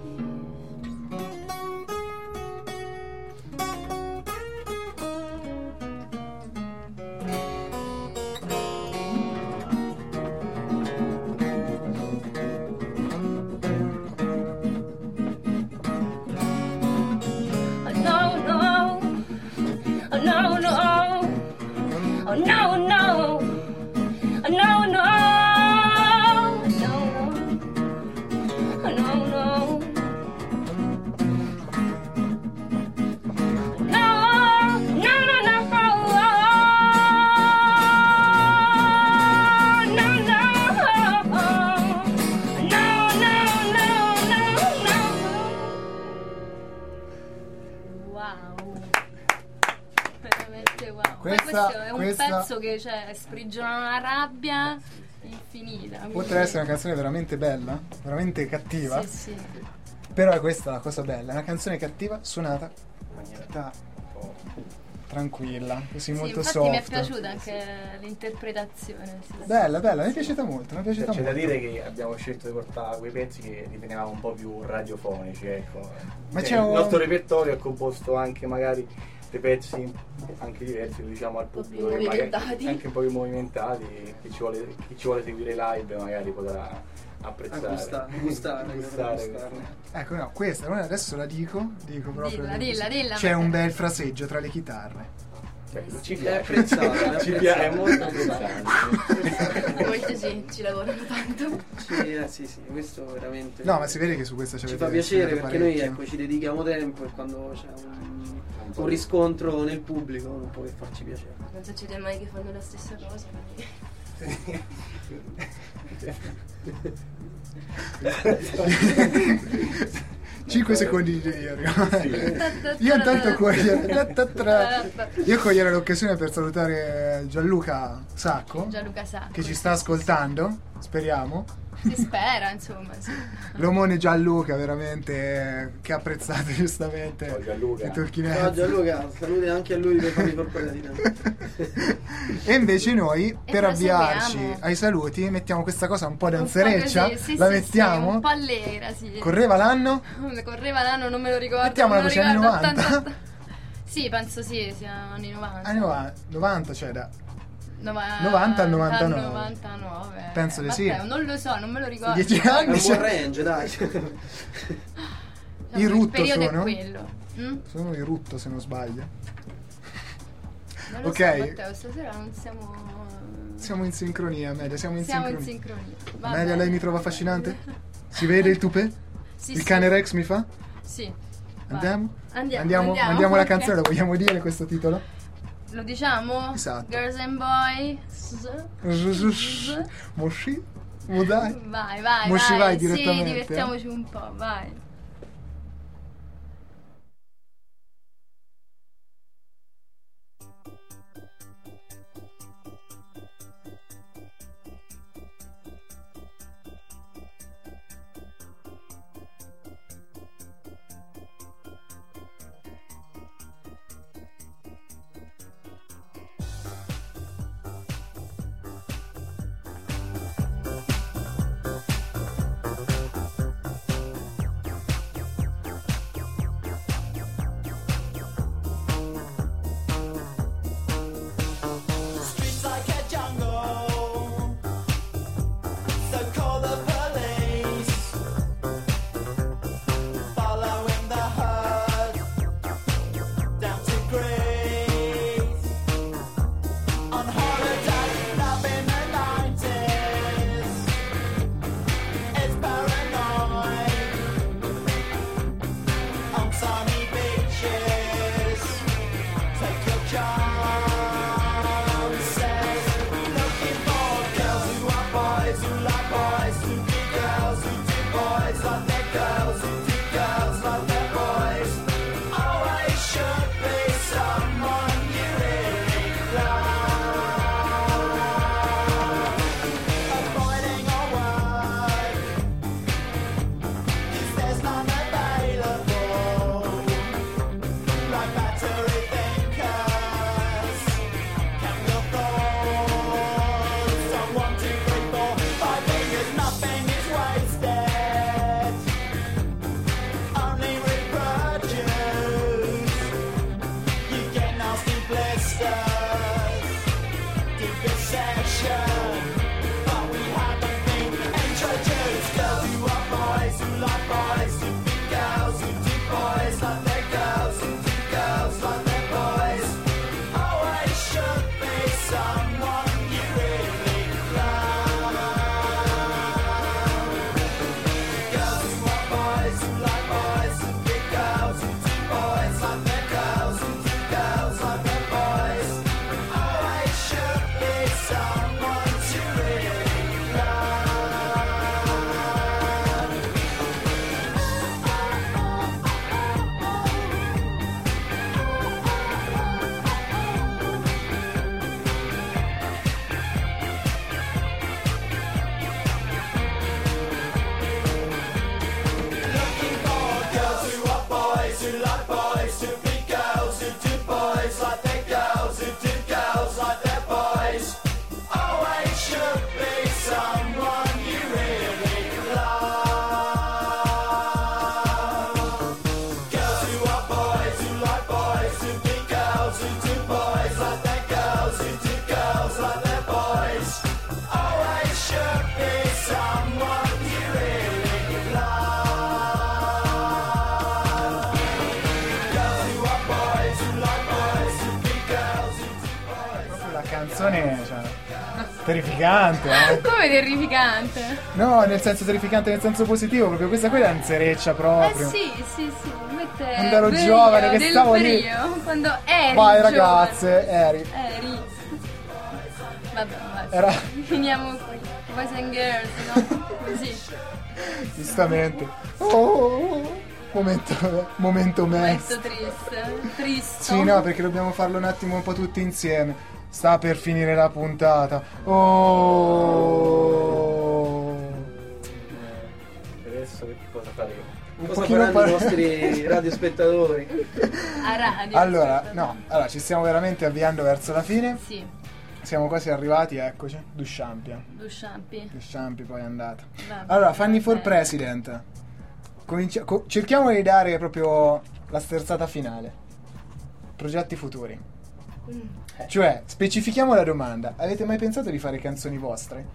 Questo è un pezzo che sprigiona una rabbia infinita. Oltre ad essere una canzone veramente bella, veramente cattiva, sì. Però è questa la cosa bella, è una canzone cattiva suonata in maniera tranquilla, così molto infatti soft. Mi è piaciuta anche l'interpretazione. Sì. Bella, mi è piaciuta molto. C'è da dire che abbiamo scelto di portare quei pezzi che ritenevamo un po' più radiofonici, ecco. Ma il nostro repertorio è composto anche magari dei pezzi anche diversi, lo diciamo al pubblico, anche un po' più movimentati. Chi ci vuole seguire live magari potrà apprezzare, gustare. Ecco, no, questa adesso la dico proprio. Dilla. C'è un bel fraseggio tra le chitarre. Ci piace, è molto apprezzato. Molto sì, ci lavorano tanto. Sì, questo veramente. No, ma si vede che su questa ci fa piacere perché noi ci dedichiamo tempo e quando c'è un riscontro nel pubblico non può che farci piacere. Non succede mai che fanno la stessa cosa. 5 secondi di delirio. Io intanto cogliere l'occasione per salutare Gianluca Sacco che ci sta ascoltando, speriamo. Si spera, insomma, sì. L'omone Gianluca veramente che ha apprezzato giustamente. Ciao Gianluca. Ciao Gianluca, salute anche a lui per farmi corporati. E invece noi per avviarci ai saluti mettiamo questa cosa un po' danzereccia, la mettiamo un po' allegra, sì. Correva l'anno, non me lo ricordo. Mettiamo la voce anni 90. Sì, penso siano anni 90. Anni 90, cioè da 90 al 99. 99. Penso di sì. Non lo so, non me lo ricordo. 10 anni. Un buon range, dai. Il rutto il periodo sono? È quello. Sono il rutto se non sbaglio. Non lo so, Matteo, stasera non siamo in sincronia, Amelia, siamo in sincronia. Amelia, lei mi trova affascinante? Si vede il tupè? Sì, il cane Rex mi fa? Sì. Andiamo alla canzone, lo vogliamo dire questo titolo? Lo diciamo? Esatto. Girls and Boys. Moshi? Dai. Vai. Moshi, vai direttamente. Sì, divertiamoci un po', vai. canzone, cioè, terrificante, eh? Come terrificante. No, nel senso terrificante, nel senso positivo, proprio questa qui è danzereccia proprio. Sì, mette Quando ero brio, giovane che del stavo lì. brio, quando eri Vai giovane. ragazze, eri. Vabbè, basta. Era- Finiamo qui. Boys and girls, no? Così. Giustamente. Oh, momento mess. Momento triste. Sì, no, perché dobbiamo farlo un attimo un po' tutti insieme. Sta per finire la puntata. Oh. Adesso che cosa faremo? Cosa pochino faranno i nostri radiospettatori? A radio. Allora, ci stiamo veramente avviando verso la fine. Sì, Siamo quasi arrivati, eccoci. Duchampi. Duchampi. Poi è andata. Vabbè, Allora, Fanny for vabbè. President. Cerchiamo di dare proprio la sterzata finale. Progetti futuri. Cioè, specifichiamo la domanda. Avete mai pensato di fare canzoni vostre?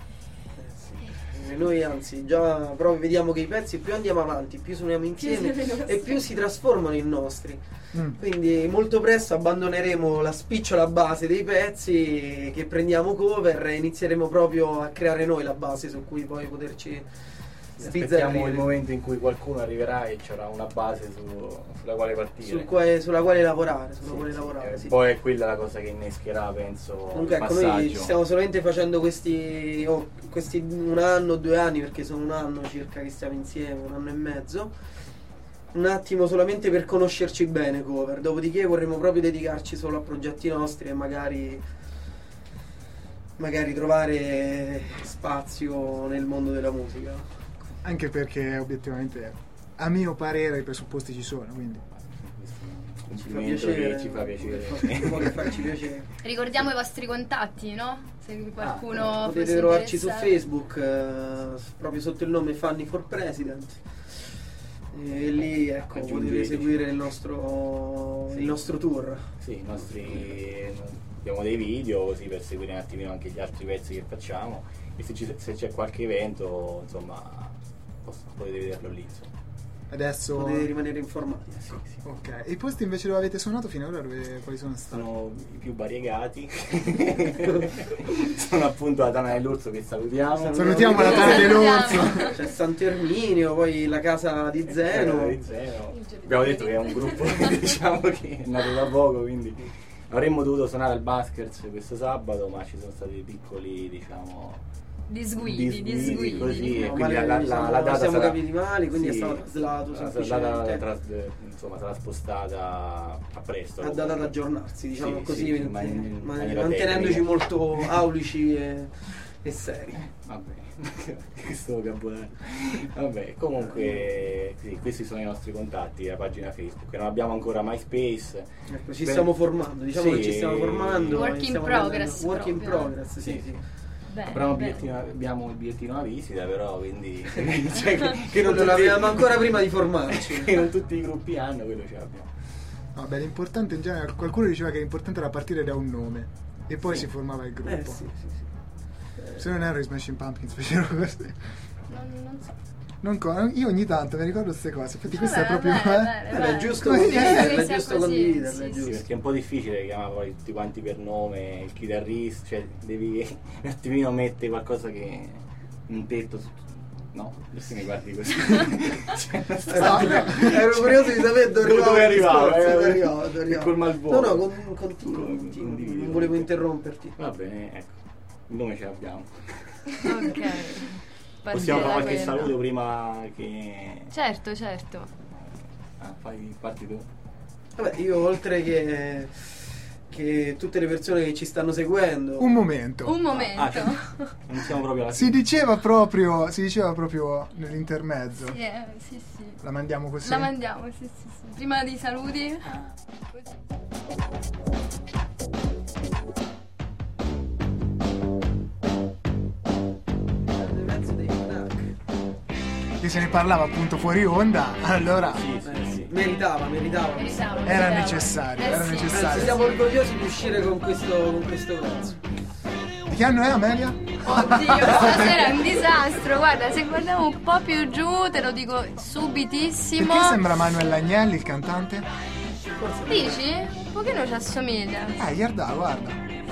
Noi anzi già proprio vediamo che i pezzi più andiamo avanti, più suoniamo insieme e più si trasformano in nostri. Quindi molto presto abbandoneremo la spicciola base dei pezzi che prendiamo cover e inizieremo proprio a creare noi la base su cui poi poterci Aspettiamo il momento in cui qualcuno arriverà e c'era una base sulla quale partire. sulla quale lavorare, sì. Poi è quella la cosa che innescherà, penso, Comunque il ecco, passaggio. noi stiamo solamente facendo questi 1 anno, 2 anni, perché sono 1 anno circa che stiamo insieme, 1 anno e mezzo. Un attimo solamente per conoscerci bene cover, dopodiché vorremmo proprio dedicarci solo a progetti nostri e magari trovare spazio nel mondo della musica. Anche perché obiettivamente, a mio parere, i presupposti ci sono, quindi. Ci fa piacere. Vuole farci piacere. Ricordiamo i vostri contatti, no? Se qualcuno potete fosse trovarci su interessato. Facebook proprio sotto il nome Fanny for President e lì ecco potete seguire il nostro tour. Sì, abbiamo dei video così per seguire un attimino anche gli altri pezzi che facciamo e se c'è qualche evento, insomma, potete vederlo lì, insomma. Adesso potete rimanere informati. Sì. Ok. E i posti invece dove avete suonato finora, quali sono stati? Sono i più variegati. Sono appunto la Tana dell'Urso, che salutiamo. Salutiamo la Tana dell'Urso. C'è Sant'Erminio, poi la casa di Zeno. Abbiamo detto che è un gruppo diciamo che è nato da poco, quindi avremmo dovuto suonare al Baskers questo sabato, ma ci sono stati dati, diciamo, disguidi così, No, e quindi la data siamo sarà, capiti male, quindi è sì, stato traslato la semplicemente. data insomma sarà spostata a presto, a data da aggiornarsi, diciamo Sì, così, sì, ma in maniera mantenendoci tecnica. molto aulici e seri. Vabbè, questo vocabolario. Vabbè, comunque sì, questi sono i nostri contatti, la pagina Facebook. Non abbiamo ancora MySpace. Ecco, ci stiamo formando, diciamo Sì. che ci stiamo formando. Work in stiamo progress Work in proprio. progress, sì. Bene, Abbiamo il bigliettino a visita, però, quindi cioè, che Non lo avevamo ancora prima di formarci. che non tutti i gruppi hanno, quello ce l'abbiamo. Vabbè, l'importante in genere, qualcuno diceva che l'importante era partire da un nome e poi si formava il gruppo. Sì. Se non erro i Smashing Pumpkins facevano così. Non so. Io ogni tanto mi ricordo queste cose, infatti questo è Vabbè, proprio vabbè, È giusto Come condividerle, sia è giusto così, condividerle, sì, è sì. Sì, giusto. perché è un po' difficile chiamare poi tutti quanti per nome, il chitarrista, cioè devi un attimino mettere qualcosa che un tetto su. No? Perché mi guardi così? Ero curioso di sapere dove arrivava. dove Col malvolo. No, continua, non volevo interromperti. Va bene, ecco. Il nome ce l'abbiamo. Ok. Possiamo fare qualche Partita saluto prima che. Certo. Fai parti tu. Vabbè, io oltre che tutte le persone che ci stanno seguendo. un momento. Momento. Non siamo proprio alla Si diceva proprio nell'intermezzo. Sì. La mandiamo così. La mandiamo, sì. Prima dei saluti. Che se ne parlava appunto fuori onda, allora Sì. Meritava. era necessario, era sì. necessario. Siamo orgogliosi di uscire con questo pezzo. Di che anno è Amelia? Oddio, stasera è un disastro. Guarda, se guardiamo un po' più giù, te lo dico subitissimo. Perché sembra Manuel Agnelli il cantante? Dici? Un pochino ci assomiglia. Guarda.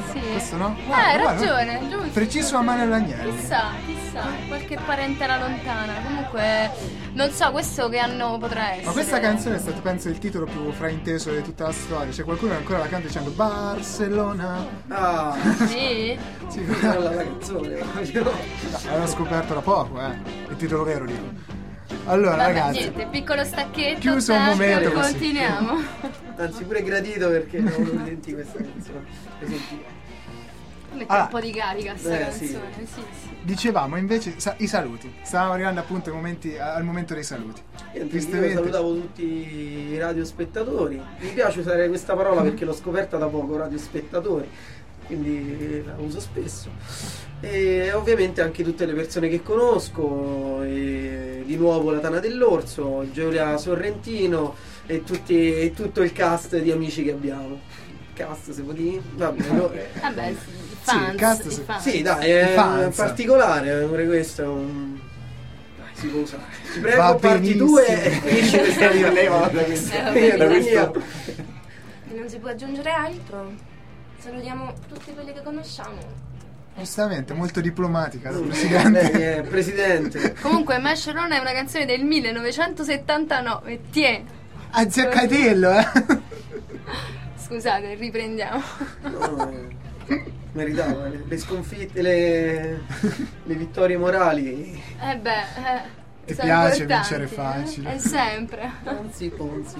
Sì. Questo no? Hai Guarda, ragione, giusto. Preciso a Manuel Agnelli. Chissà, qualche parentela lontana. Comunque, non so, questo che anno potrà essere. Ma questa canzone è stato, penso, il titolo più frainteso di tutta la storia. C'è qualcuno che ancora la canta dicendo Barcellona. Ah, Sì? sì, quella è la canzone. L'ho scoperto da poco, il titolo vero dico. Allora, Vabbè, ragazzi, niente, piccolo stacchetto. chiuso un momento così. Continuiamo. Anzi, pure gradito perché non volevo sentire questa canzone. Mette Ah. un po' di carica sta Sì. canzone, sì. dicevamo invece i saluti. Stavamo arrivando appunto al momento dei saluti. Io Tristemente. salutavo tutti i radiospettatori. Mi piace usare questa parola perché l'ho scoperta da poco, radiospettatori, quindi la uso spesso. E ovviamente anche tutte le persone che conosco, e di nuovo la Tana dell'Orso, Giulia Sorrentino e tutto il cast di amici che abbiamo. Cast, se può dire? Vabbè, Vabbè, i Sì, il cast, fans, sì. i fans. sì, dai, è fans. particolare, pure questo è un... Dai, si può usare. Ti prego, Va parti benissimo. tu e finisci questa mia leva da questa. Vabbè, Da questa. E non si può aggiungere altro. Salutiamo tutti quelli che conosciamo. Giustamente, molto diplomatica la Presidente. Presidente. Comunque, Mascherona è una canzone del 1979. Tiè. Azzeccatello, Scusate, riprendiamo. No, meritava le sconfitte, le vittorie morali. Ti sono piace importanti, vincere facile? È sempre. Ponzi,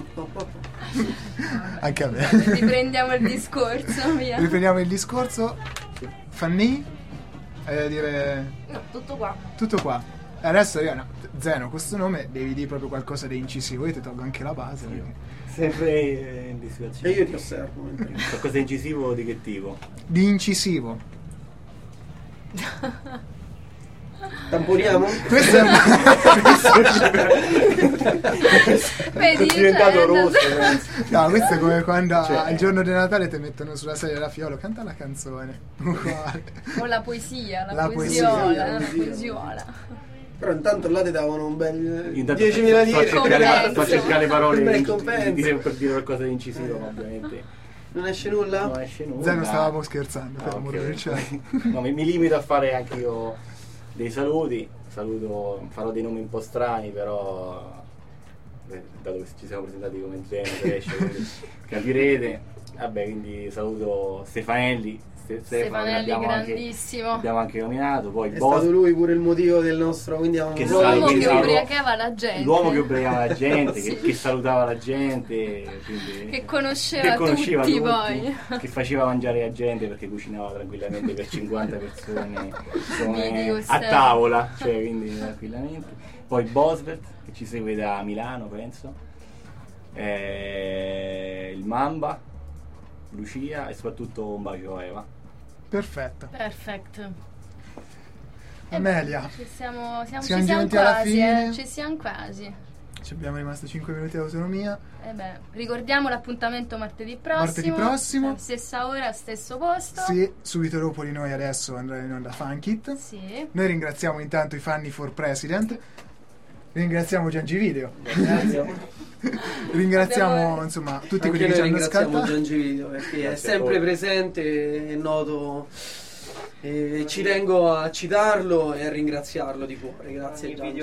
Anche a me. Riprendiamo il discorso, via. Riprendiamo il discorso. Fanny, dire No, tutto qua. tutto qua. Adesso io, Zeno, questo nome devi dire proprio qualcosa di incisivo. Io ti tolgo anche la base. Perché... Sempre in E situazione. io ti osservo. Qualcosa incisivo di che tipo? Di incisivo. Tamponiamo? Questo è Vedi, È diventato cioè, rosso, penso. No, questo è come quando Cioè- al giorno di Natale ti mettono sulla sedia della Fiolo, canta la canzone. Uguale. O la poesia, la La poesiola, poesia. la poesiola. Però intanto là ti davano un bel Intanto 10.000 sto a lire. cercare- sto a cercare le Un parole bel per compenso. dire qualcosa di incisivo, ma ovviamente Non esce nulla? non esce nulla. Zeno, stavamo scherzando, per Ah, amore ok. del cielo. No, mi limito a fare anche io dei saluti. Farò dei nomi un po' strani, però dato che ci siamo presentati come Zeno, Brescia, quindi capirete. Vabbè, quindi saluto Stefanelli. Stefanelli, grandissimo. Abbiamo anche nominato, poi È Bos, stato lui pure il motivo del nostro, quindi Che un sai, L'uomo quindi che no, ubriacava la gente. l'uomo che ubriacava la gente, Sì. che salutava la gente, quindi, Che conosceva tutti poi. che faceva mangiare la gente perché cucinava tranquillamente per 50 persone Vedi, a Gustav. tavola, cioè quindi tranquillamente. Poi Bosbert che ci segue da Milano, penso, il Mamba, Lucia e soprattutto un bacio a Eva. Perfetto. Perfetto. Amelia, Ci siamo Siamo giunti alla quasi, fine. ci siamo quasi. ci abbiamo rimasto 5 minuti di autonomia. Ricordiamo l'appuntamento martedì prossimo. Martedì prossimo. Stessa ora, stesso posto. Sì, subito dopo di noi adesso andrà in onda Funkit. Sì. Noi ringraziamo intanto i Fanny for President. Ringraziamo Giangivideo. Ringraziamo Abbiamo- insomma tutti Anche quelli che noi ci hanno ringraziamo ascoltato. Giangivideo perché è Grazie a sempre voi. presente, è noto, e ci tengo a citarlo e a ringraziarlo di cuore. Grazie Giangi.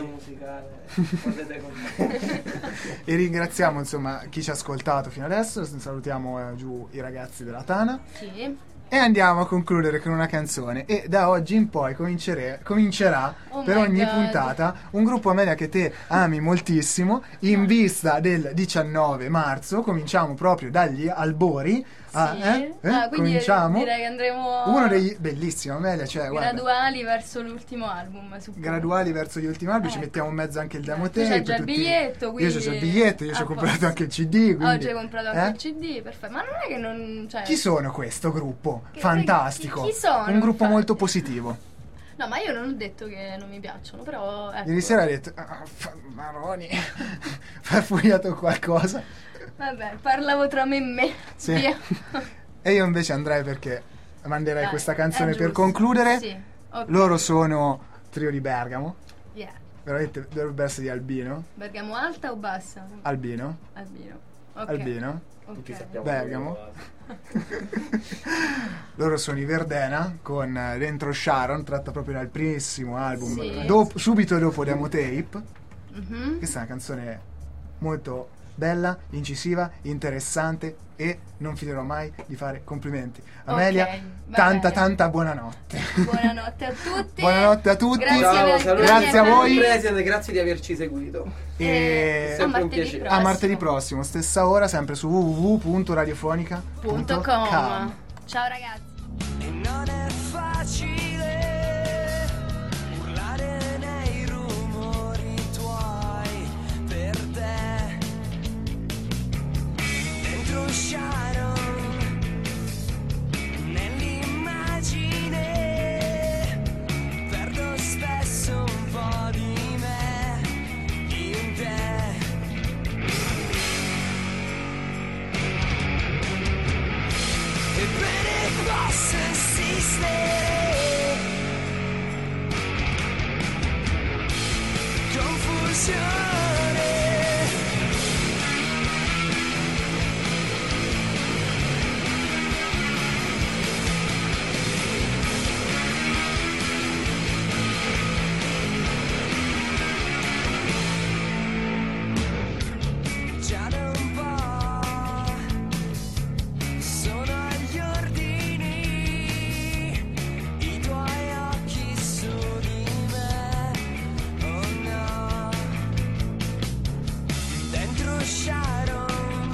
E ringraziamo insomma chi ci ha ascoltato fino adesso. Salutiamo giù i ragazzi della Tana. Sì. E andiamo a concludere con una canzone. E da oggi in poi comincerà Oh per my ogni God. puntata un gruppo Amelia che te ami moltissimo. In vista del 19 marzo, cominciamo proprio dagli albori. Quindi Cominciamo. direi che andremo Uno degli bellissimo Amelia, cioè guarda, graduali verso l'ultimo album. suppongo. graduali verso gli ultimi album. Ci Ecco. mettiamo in mezzo anche il demo Tu c'hai tape. già il tutti- biglietto, Io quindi c'ho già il biglietto, io ci ho a comprato posto. anche il CD. Quindi, Oggi hai comprato anche il CD, perfetto. Ma non è che non. Cioè... Chi sono questo gruppo? Che- Fantastico. chi sono, Un gruppo infatti? molto positivo. No, ma io non ho detto che non mi piacciono, però. Ecco. Ieri sera hai detto Maroni, farfugliato qualcosa. Vabbè, parlavo tra me e me. Sì. Via. E io invece andrei perché manderei Dai, questa è canzone per giusto. concludere. Sì. Ok. Loro sono Trio di Bergamo. Yeah. Veramente dovrebbe essere di Albino. Bergamo alta o bassa? Albino. Albino. Ok. Albino, Tutti Ok. sappiamo Bergamo. quello. loro sono i Verdena con dentro Sharon, tratta proprio dal primissimo album, Sì. subito dopo Demo Tape. Mhm. Questa è una canzone molto bella, incisiva, interessante e non finirò mai di fare complimenti. Amelia, Ok, va bene. buonanotte. Buonanotte a tutti. Buonanotte a tutti. Grazie, Ciao, per- saluti grazie a voi. President, grazie di averci seguito. E a sempre un martedì piacere. prossimo. a martedì prossimo, stessa ora, sempre su www.radiofonica.com. Ciao ragazzi. E non è facile urlare nei rumori tuoi per te. Dentro Sharon, nell'immagine, perdo spesso un po' di me in te. Ebbene posso esistere, confusione. Già da un po' sono agli ordini, i tuoi occhi su di me, oh no. Dentro Sharon,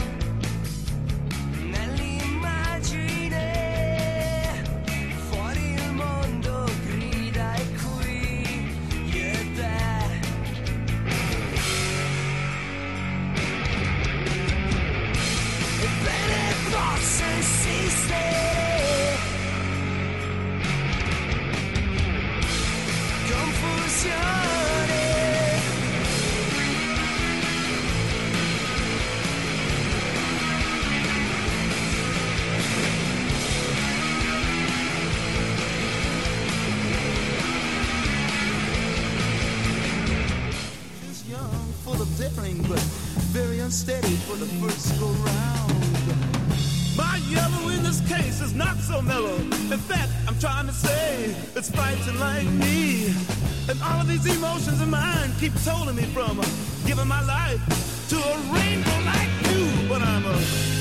nell'immagine, fuori il mondo grida e qui io e te. Ebbene posso esistere, confusione. is young, full of daring, but very unsteady for the first go round. My yellow in this case is not so mellow. In fact, I'm trying to say it's fighting like me. And all of these emotions of mine keep holding me from giving my life to a rainbow like you. But I'm a